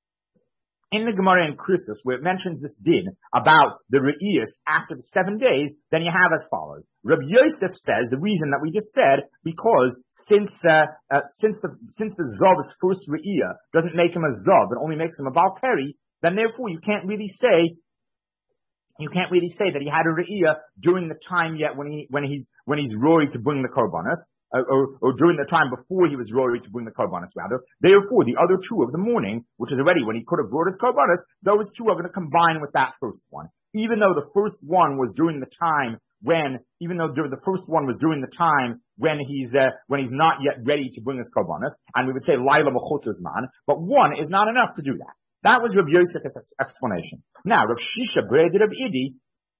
in the Gemara in Krisus, where it mentions this din about the Re'iyas after the seven days, then you have as follows. Rabbi Yosef says the reason that we just said, because since, uh, uh since the, since the Zav's first Re'iyah doesn't make him a Zav, it only makes him a Balkari, then therefore you can't really say, you can't really say that he had a Re'iyah during the time yet when he, when he's, when he's Roy to bring the Korbanos. Or, or, or during the time before he was Rory to bring the Korbanos, rather. Therefore, the other two of the morning, which is already when he could have brought his Korbanos, those two are going to combine with that first one. Even though the first one was during the time when, even though the first one was during the time when he's, uh, when he's not yet ready to bring his Korbanos, and we would say Laila Mechus's man, but one is not enough to do that. That was Rav Yosef's explanation. Now, Rav Shisha B'rei Rav Idi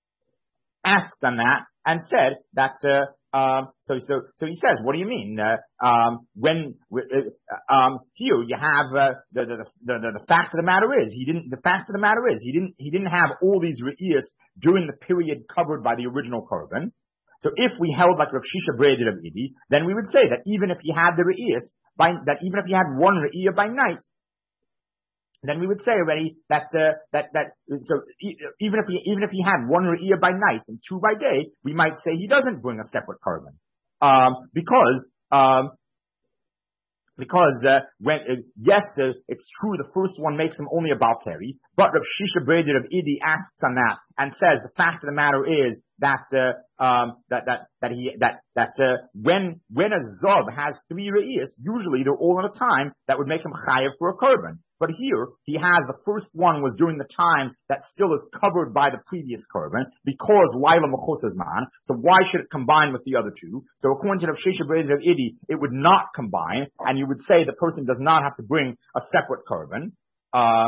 asked on that and said that, uh, Um, so, so, so he says, what do you mean? Uh, um, when, uh, um, here you have, uh, the, the, the, the, the fact of the matter is, he didn't, the fact of the matter is, he didn't, he didn't have all these Re'iyas during the period covered by the original Korban. So if we held like Rav Shisha B'rei Rav Idi, then we would say that even if he had the Re'iyas, by, that even if he had one Re'iyah by night, then we would say already that, uh, that, that, so even if he, even if he had one Re'iyah by night and two by day, we might say he doesn't bring a separate Korban. Um, because, um, because, uh, when, uh, yes, uh, it's true the first one makes him only a Balkari, but Rav Shisha B'rei Rav Idi asks on that and says the fact of the matter is that, uh, um, that, that, that he, that, that, uh, when, when a Zav has three Re'iyas, usually they're all at a time that would make him Chayav for a Korban. But here, he has the first one was during the time that still is covered by the previous Korban, because Laila Mechus's man, so why should it combine with the other two? So according to Rav Shisha B'rei Rav Idi, it would not combine, and you would say the person does not have to bring a separate Korban. Um,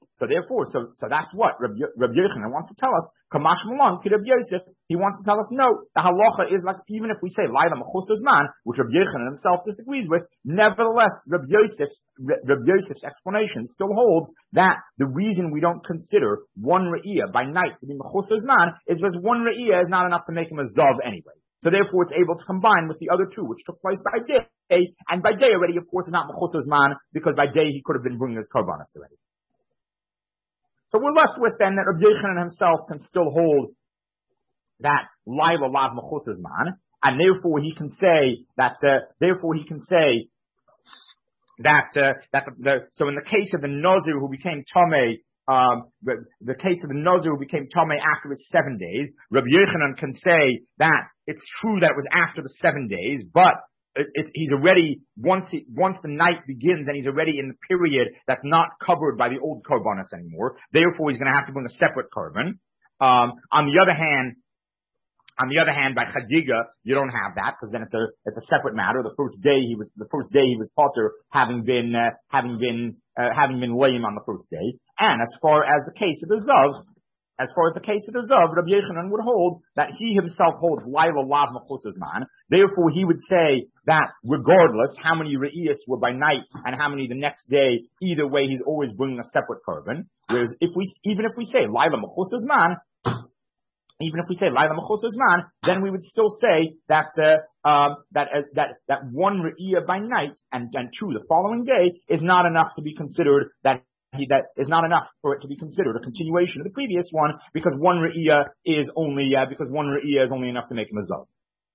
so therefore, so, so that's what Rabbi, Rabbi Yochanan wants to tell us. Kamash Malon, Rabbi Yosef, he wants to tell us, no, the halacha is like, even if we say Laila Mechusas Man, which Rabbi Yochanan himself disagrees with, nevertheless, Rabbi Yosef's, Rabbi Yosef's explanation still holds that the reason we don't consider one Re'iyah by night to be Mechusas Man is because one Re'iyah is not enough to make him a Zav anyway. So therefore it's able to combine with the other two, which took place by day, and by day already, of course, is not Mechusas Man, because by day he could have been bringing his Karbanos already. So we're left with then that Rabbi Yochanan himself can still hold that Laila Lav Mechusas Man, and therefore he can say that, uh, therefore he can say that, uh, that the, the, so in the case of the Nazir who became Tomei, um, the, the case of the Nazir who became Tomei after his seven days, Rabbi Yochanan can say that it's true that it was after the seven days, but It, it, he's already, once he, once the night begins and he's already in the period that's not covered by the old Karbanos anymore, therefore he's going to have to bring a separate carbon. Um, on the other hand, on the other hand, by Chadiga, you don't have that, because then it's a, it's a separate matter. The first day he was, the first day he was Potter, having been, uh, having been, uh, having been lame on the first day. And as far as the case of the Zav, As far as the case of the Zav, Rabbi Yochanan would hold that he himself holds Laila Lav Mechusas Man. Therefore, he would say that regardless how many Re'iyas were by night and how many the next day, either way, he's always bringing a separate carbon. Whereas if we, even if we say Laila Mechusas Man, even if we say Laila Mechusas Man, then we would still say that, uh, um, that, uh, that, that one Re'iyah by night and, and two the following day is not enough to be considered that He, that is not enough for it to be considered a continuation of the previous one, because one Re'iyah is only, uh, because one Re'iyah is only enough to make him a Zav.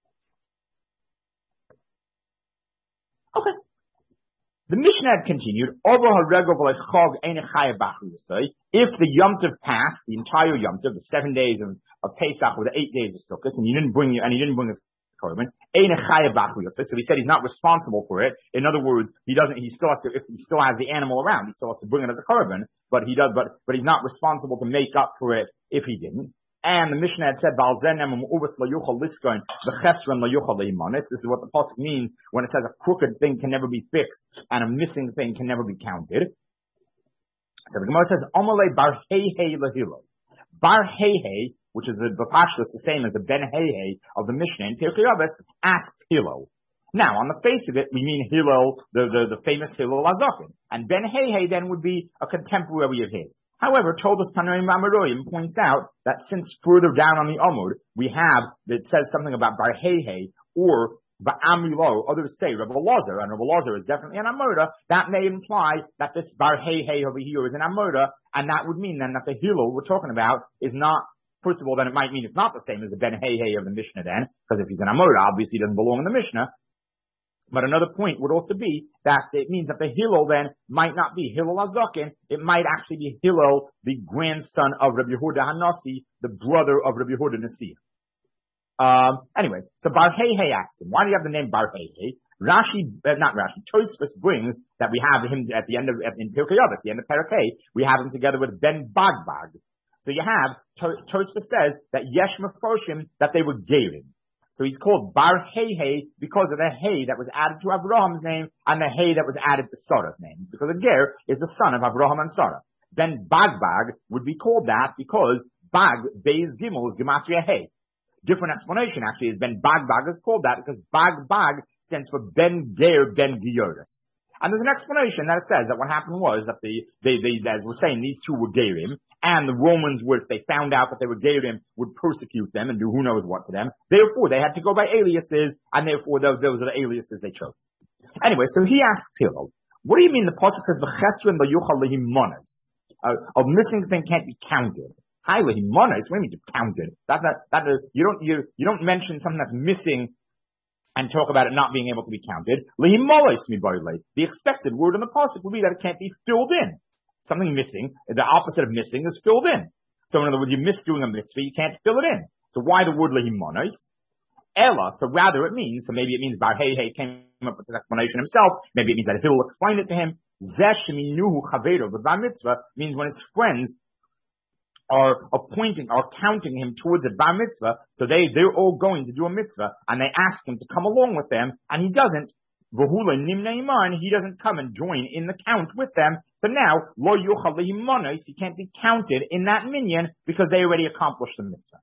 Okay. The Mishnah had continued, if the Yom Tov passed, the entire Yom Tov, the seven days of, of Pesach or the eight days of Sukkot, and you didn't bring, and he didn't bring his Korban, so he said he's not responsible for it. In other words, he doesn't, he still has to, if he still has the animal around, he still has to bring it as a korban, but he does, but, but he's not responsible to make up for it if he didn't. And the Mishnah had said, this is what the pasuk means when it says a crooked thing can never be fixed and a missing thing can never be counted. So the Gemara says, Amalei bar hei lahilo. Bar hei, which is the Bapashlis, the same as the Ben Hehe of the Mishnah in Pirkei Avos, asked Hillel. Now, on the face of it, we mean Hillel, the, the, the famous Hillel Azakin. And Ben Hehe then would be a contemporary of his. However, Toldos Tanoim Amaroyim points out that since further down on the Amud, we have, it says something about Bar Hehe, or Ba'amilo, others say Rabbi Lazar, and Rabbi Lazar is definitely an Amoda, that may imply that this Bar Hehe over here is an Amoda, and that would mean then that the Hillel we're talking about is not, first of all, then it might mean it's not the same as the Ben Hehe of the Mishnah then, because if he's an Amoda, obviously he doesn't belong in the Mishnah. But another point would also be that it means that the Hillel then might not be Hillel Azakin, it might actually be Hillel, the grandson of Rabbi Yehuda Hanasi, the brother of Rabbi Yehuda Nasi. Um, anyway, so Bar Hehe asks him, why do you have the name Bar Hehe? Rashi, uh, not Rashi, Tosfos brings that we have him at the end of, in Pirkei Avos, the end of Parakeh, we have him together with Ben Bagbag. So you have, Tosfos says that Yesh Mefoshim, that they were Gerim. So he's called Bar Hehe because of the Hey that was added to Abraham's name and the Hey that was added to Sarah's name. Because a Ger is the son of Abraham and Sarah. Then Bagbag would be called that because Bag, Beis Gimel is Gematria Hey. Different explanation actually is Ben Bagbag is called that because Bagbag stands for Ben Ger Ben Gioris. And there's an explanation that it says that what happened was that the, they, they, as we're saying, these two were Gerim, and the Romans would, if they found out that they were Gerim, would persecute them and do who knows what to them. Therefore, they had to go by aliases, and therefore those, those are the aliases they chose. Anyway, so he asks Hillel, what do you mean the pasuk says, V'chesrin v'yuchal lehimonas? A missing thing can't be counted. Hi, lehimonas, what do you mean to count it? That, that, that, you don't, you, you don't mention something that's missing and talk about it not being able to be counted. The expected word in the pasuk would be that it can't be filled in. Something missing, the opposite of missing is filled in. So in other words, you miss doing a mitzvah, you can't fill it in. So why the word lehimonos? Ella, so rather it means, so maybe it means Bar Hehe came up with this explanation himself, maybe it means that Hillel explained it to him. Zesh minuhu chavedo, the bar mitzvah means when his friends are appointing, are counting him towards a bar mitzvah, so they, they're all going to do a mitzvah, and they ask him to come along with them, and he doesn't. V'hula nimnei iman, he doesn't come and join in the count with them. So now, lo yuchal lehimanos, he can't be counted in that minyan because they already accomplished the mitzvah.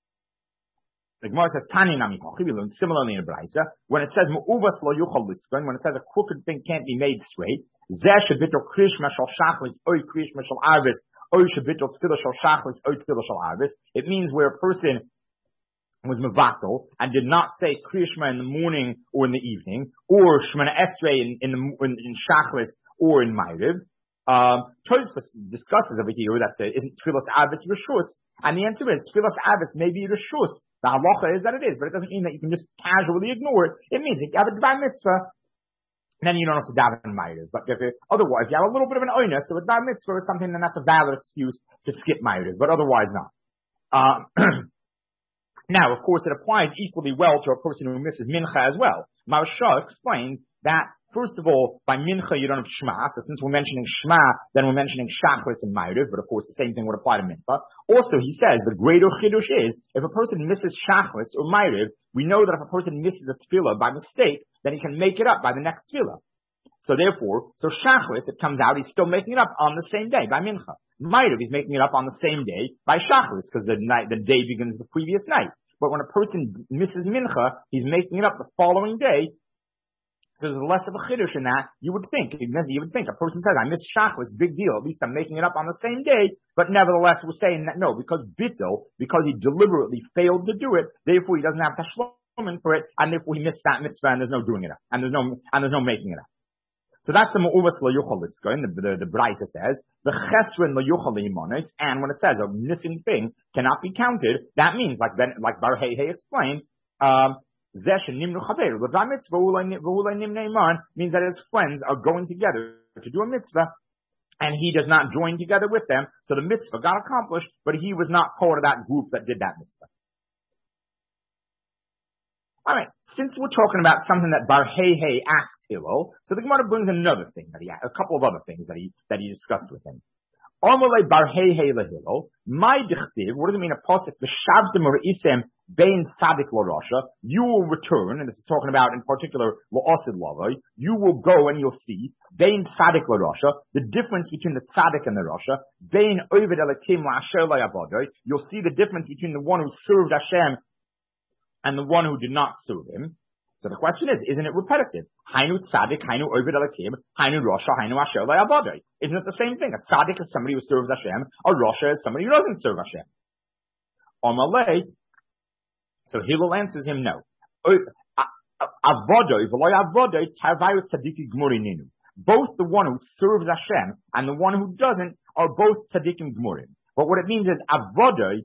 The Gemara says, Tani nami kochi, we learn similarly in Braisa, when it says, Mu'uvas lo yuchal liskon, when it says a crooked thing can't be made straight, Zeh shebitol krishma shal shachris, oy krishma shal arvis, oy shebitol tefillah shal shachris, oy tefillah shal arvis. It means where a person was mevatel and did not say krishma in the morning or in the evening, or shmana esrei in, in the, in, in shachris or in ma'ariv. Um, Tosfos discusses over here that uh, isn't tefillas avis reshus, and the answer is tefillas avis may be reshus. The halacha is that it is, but it doesn't mean that you can just casually ignore it. It means if you have a dvar mitzvah, then you don't have to daven ma'ariv. But if it, otherwise, if you have a little bit of an oinus, so a dvar mitzvah is something, then that's a valid excuse to skip ma'ariv, but otherwise not. Uh, now, of course, it applies equally well to a person who misses mincha as well. Maharsha explains that, first of all, by mincha you don't have shema, so since we're mentioning shema, then we're mentioning shachris and ma'ariv, but of course the same thing would apply to mincha. Also, he says, the greater chidush is, if a person misses shachris or ma'ariv, we know that if a person misses a tefillah by mistake, then he can make it up by the next tefillah. So therefore, so shachris, it comes out, he's still making it up on the same day, by mincha. Ma'ariv, he's making it up on the same day, by shachris, because the night, the day begins the previous night. But when a person misses mincha, he's making it up the following day. So there's less of a chiddush in that. You would think, you would think, a person says, I missed shachris, big deal. At least I'm making it up on the same day. But nevertheless, we're saying that no, because bittul, because he deliberately failed to do it, therefore he doesn't have tashlumin for it, and therefore he missed that mitzvah, and there's no doing it up, and there's no, and there's no making it up. So that's the mu'uvas lo yuchal liskoin, the, the, the Braisa says, the chesron lo yuchal liimonis, and when it says a missing thing cannot be counted, that means, like Ben, like Bar Hei Hei explained, um, zesh nimnu chaver, l'va mitzvah v'ulay nimnei iman, means that his friends are going together to do a mitzvah, and he does not join together with them, so the mitzvah got accomplished, but he was not part of that group that did that mitzvah. Alright, since we're talking about something that Bar Hei Hei asked Hillel, so the Gemara brings another thing that he, a couple of other things that he, that he discussed with him. Amalei Bar Hei Hei LaHillel, my dichtiv, what does it mean a posik, v'shavdim isem bein sadik l'rasha, you will return, and this is talking about in particular l'osid lavoi, you will go and you'll see, bein sadik l'rasha, the difference between the tzaddik and the rasha, bein oived elakim la'asher la'yavadoi, you'll see the difference between the one who served Hashem and the one who did not serve him. So the question is, isn't it repetitive? Hainu tzaddik, hainu oived elakim, hainu rasha, hainu asher la'yavadoi. Isn't it the same thing? A tzaddik is somebody who serves Hashem, a rasha is somebody who doesn't serve Hashem. Amalei, so Hillel answers him, no. Avodoi, v'loy avodoi, tarvayu tzadiki gmurin ninu. Both the one who serves Hashem and the one who doesn't are both tzadikim gmurin. But what it means is avodoi,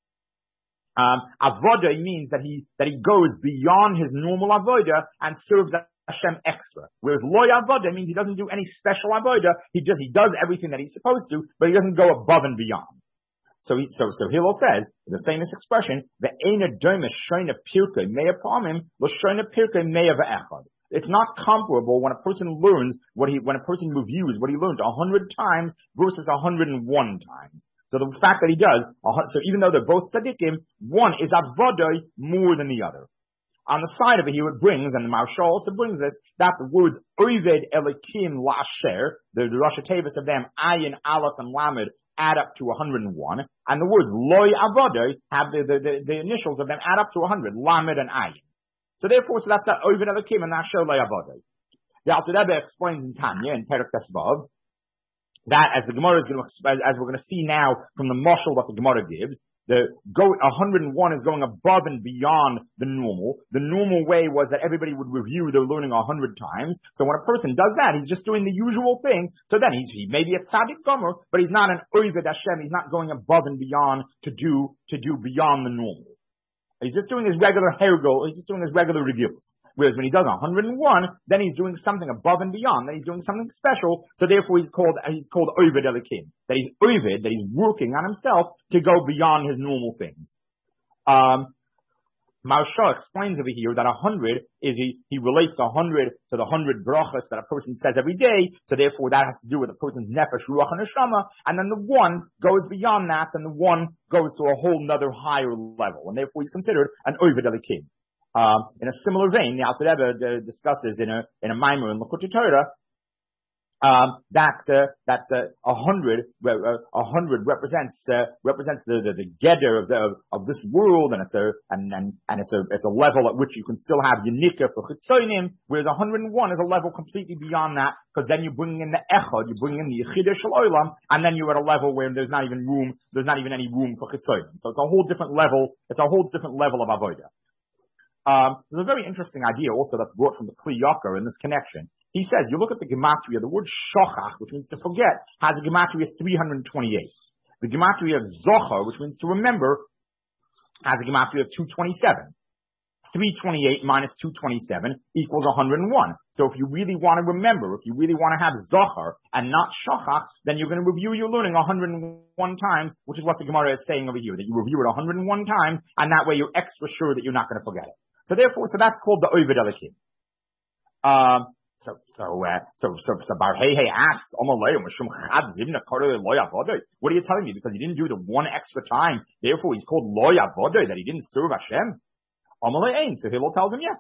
Um, avodah means that he, that he goes beyond his normal avodah and serves Hashem extra. Whereas loy avodah means he doesn't do any special avodah, he just, he does everything that he's supposed to, but he doesn't go above and beyond. So he, so, so Hillel says, the famous expression, ve'ena doma shoyna pirkei meya pamim, lo shoyna pirkei meya ve'echad. It's not comparable when a person learns what he, when a person reviews what he learned a hundred times versus a hundred and one times. So the fact that he does, so even though they're both tzaddikim, one is avodah more than the other. On the side of it here it brings, and the Maharsha also brings this, that the words oived elikim la'asher, the, the Rosh Tevis of them, ayin, aleph, and lamed, add up to one hundred and one, and the words loy avodah have the, the, the, the initials of them add up to one hundred, lamed and ayin. So therefore, so that's that oived elikim and asher loy avodah. The Alter Rebbe explains in Tanya, in Perek Tesvav, that as the Gemara is going to, as we're going to see now from the mashal that the Gemara gives, the go, one hundred and one is going above and beyond the normal. The normal way was that everybody would review their learning a hundred times. So when a person does that, he's just doing the usual thing. So then he's, he may be a tzaddik gomer, but he's not an oived Hashem. He's not going above and beyond to do, to do beyond the normal. He's just doing his regular hergol, he's just doing his regular reviews. Whereas when he does one hundred and one, then he's doing something above and beyond, then he's doing something special, so therefore he's called, he's called Oived Elikim. That he's Oived, that he's working on himself to go beyond his normal things. Um, Maharsha explains over here that a hundred is, he, he relates a hundred to the hundred brachas that a person says every day, so therefore that has to do with a person's nefesh, ruach, and neshama, and then the one goes beyond that, and the one goes to a whole nother higher level, and therefore he's considered an Oived Elikim. Um, in a similar vein, the Alter Rebbe uh, discusses in a, in a Maimer in L'Chutei Torah, Um, that, uh, that, uh, a hundred, uh, a hundred represents, uh, represents the, the, the gedder of the, of, of this world, and it's a, and, and, and it's a, it's a level at which you can still have Yanika for Chitzonim, whereas a hundred and one is a level completely beyond that, because then you're bringing in the Echad, you're bringing in the Yechidah Shel Olam, and then you're at a level where there's not even room, there's not even any room for Chitzonim. So it's a whole different level, it's a whole different level of Avodah. Um, there's a very interesting idea also that's brought from the Kli Yakar in this connection. He says, you look at the gematria, the word shochach, which means to forget, has a gematria three hundred twenty-eight. The gematria of zochar, which means to remember, has a gematria of two hundred twenty-seven. three hundred twenty-eight minus two hundred twenty-seven equals one hundred one. So if you really want to remember, if you really want to have zochar and not shochach, then you're going to review your learning one hundred one times, which is what the Gemara is saying over here, that you review it one hundred one times, and that way you're extra sure that you're not going to forget it. So therefore, so that's called the Oved Elikim. Um, So, so, uh, so, so, so Bar Heihei asks, what are you telling me? Because he didn't do the one extra time, therefore he's called Lo Yavodah, that he didn't serve Hashem? So Hillel tells him, yeah,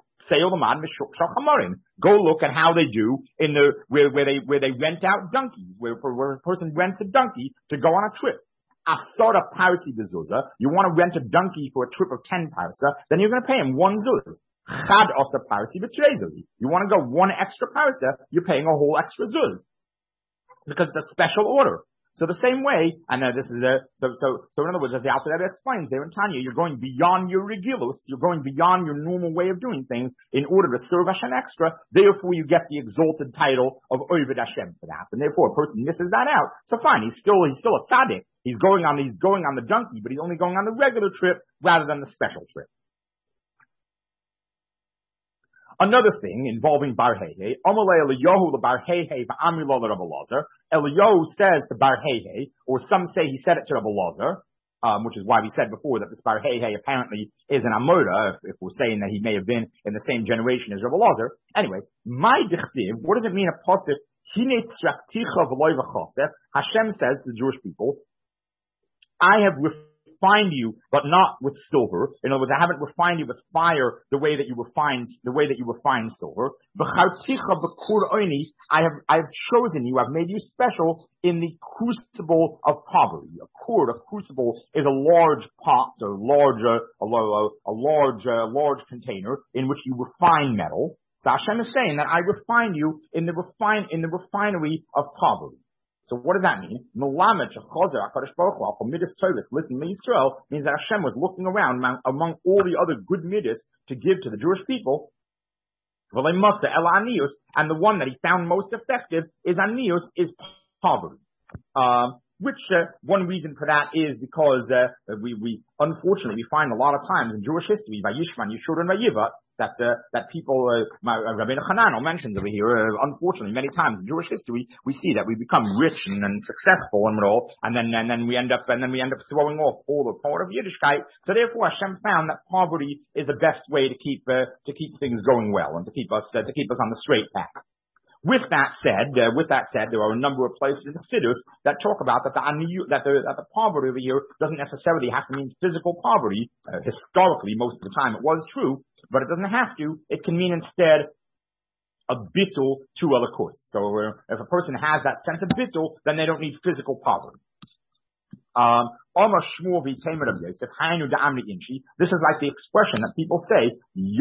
go look at how they do in the, where, where they, where they rent out donkeys, where, where a person rents a donkey to go on a trip. Asora parsi bezuza, you want to rent a donkey for a trip of ten parsa, then you're going to pay him one zuz. Chad osa parsi b'trezeli. You want to go one extra parsa, you're paying a whole extra zuz. Because it's a special order. So the same way, and uh, this is a, so, so, so in other words, as the Alter Rebbe explains there in Tanya, you're going beyond your regilus, you're going beyond your normal way of doing things in order to serve Hashem extra, therefore you get the exalted title of Oved Hashem for that. And therefore a person misses that out. So fine, he's still, he's still a tzaddik. He's going on, he's going on the donkey, but he's only going on the regular trip rather than the special trip. Another thing involving Bar Heihei, Amalei Eliyahu Bar Heihei v'Amilo Rabbi Lazar. Eliyahu says to Bar Heihei, or some say he said it to Rabbi Lazar, um, which is why we said before that this Bar Heihei apparently is an Amoda, if, if we're saying that he may have been in the same generation as Rabbi Lazar. Anyway, my dichtiv, what does it mean a pasuk? Hine tzrachticha v'loy v'chosef. Hashem says to the Jewish people, I have refined you, but not with silver. In other words, I haven't refined you with fire the way that you refine, the way that you refine silver. V'charticha b'kur oini. I have, I have chosen you, I've made you special in the crucible of poverty. A kur, a crucible is a large pot, a large, uh, a, a, a large, uh, large container in which you refine metal. So Hashem is saying that I refined you in the refine, in the refinery of poverty. So what does that mean? Melamed shechazer HaKadosh Baruch Hu al midas tovus listen to Yisrael means that Hashem was looking around among, among all the other good midas to give to the Jewish people. And the one that he found most effective is anius, is poverty. Um, which uh, one reason for that is because uh, we, we unfortunately we find a lot of times in Jewish history by Yishman, Yeshua, and Vayiva that uh, that people, uh, my, uh, Rabbeinu Hananel mentions over here, uh, unfortunately many times in Jewish history we see that we become rich and, and successful and all, and then and then we end up and then we end up throwing off all the power of Yiddishkeit. So therefore Hashem found that poverty is the best way to keep uh, to keep things going well and to keep us uh, to keep us on the straight path. With that said, uh, with that said, there are a number of places in the Siddur that talk about that the that the, that the poverty over here doesn't necessarily have to mean physical poverty. Uh, historically, most of the time it was true, but it doesn't have to. It can mean instead a bittul to a lakus. So uh, if a person has that sense of bittul, then they don't need physical poverty. Um, this is like the expression that people say,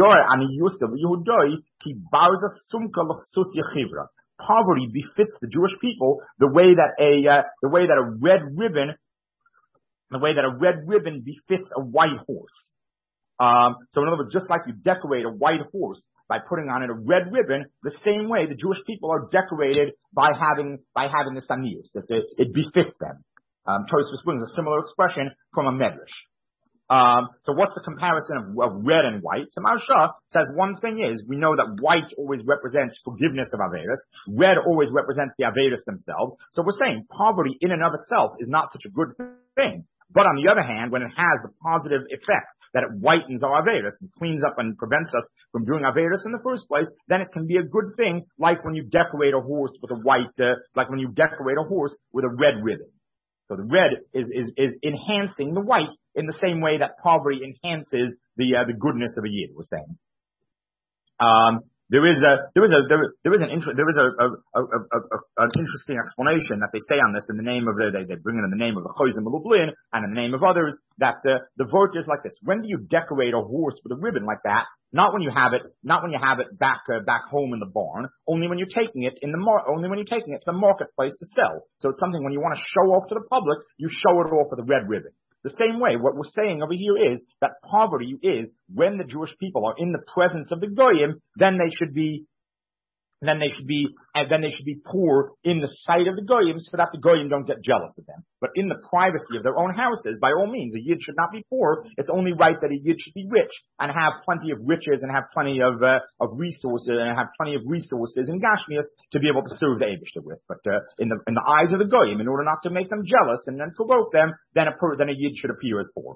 poverty befits the Jewish people the way that a, uh, the way that a red ribbon, the way that a red ribbon befits a white horse. Um, so in other words, just like you decorate a white horse by putting on it a red ribbon, the same way the Jewish people are decorated by having, by having this anius, that they, it befits them. Um, Tosfos brings a similar expression from a medrash. Um, so what's the comparison of, of red and white? So Maharsha says one thing is, we know that white always represents forgiveness of Averis, red always represents the Averis themselves. So we're saying poverty in and of itself is not such a good thing. But on the other hand, when it has the positive effect that it whitens our Averis and cleans up and prevents us from doing Averis in the first place, then it can be a good thing, like when you decorate a horse with a white, uh, like when you decorate a horse with a red ribbon. So the red is, is, is enhancing the white in the same way that poverty enhances the the, uh, the goodness of a Yid, we're saying. Um, There is a, there is a, there, there is an inter, there is a, a, a, a, a, an interesting explanation that they say on this in the name of the, they, they bring it in the name of the Chozim Lublin and in the name of others, that, uh, the vort is like this. When do you decorate a horse with a ribbon like that? Not when you have it, not when you have it back, uh, back home in the barn, only when you're taking it in the mar, only when you're taking it to the marketplace to sell. So it's something when you want to show off to the public, you show it off with a red ribbon. The same way, what we're saying over here is that poverty is when the Jewish people are in the presence of the Goyim, then they should be, then they should be, and then they should be poor in the sight of the Goyim so that the Goyim don't get jealous of them. But in the privacy of their own houses, by all means, a Yid should not be poor. It's only right that a Yid should be rich and have plenty of riches and have plenty of, uh, of resources and have plenty of resources in Gashmias to be able to serve the Eibishter with. But, uh, in the, in the eyes of the Goyim, in order not to make them jealous and then provoke them, then a, then a Yid should appear as poor.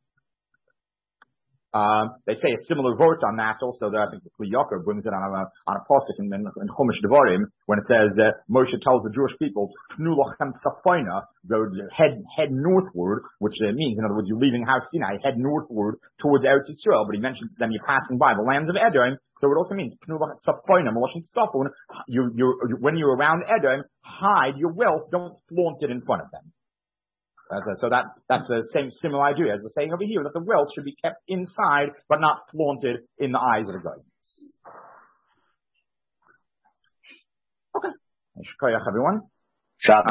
Um, they say a similar vort on that also that I think the Kli Yakar brings it on a, on a pasuk in, in, in Chumash Devarim when it says, uh, Moshe tells the Jewish people, Pnu lachem tzafayna, go head, head northward, which uh, means, in other words, you're leaving Har Sinai, head northward towards Eretz Yisrael, but he mentions to them you're passing by the lands of Edom, so it also means, Pnu lachem tzafayna, Meloshin tzafon, you, you, when you're around Edom, hide your wealth, don't flaunt it in front of them. Uh, so that, that's the same, similar idea as we're saying over here, that the wealth should be kept inside, but not flaunted in the eyes of the Goyim. Okay. Everyone. Shabbat.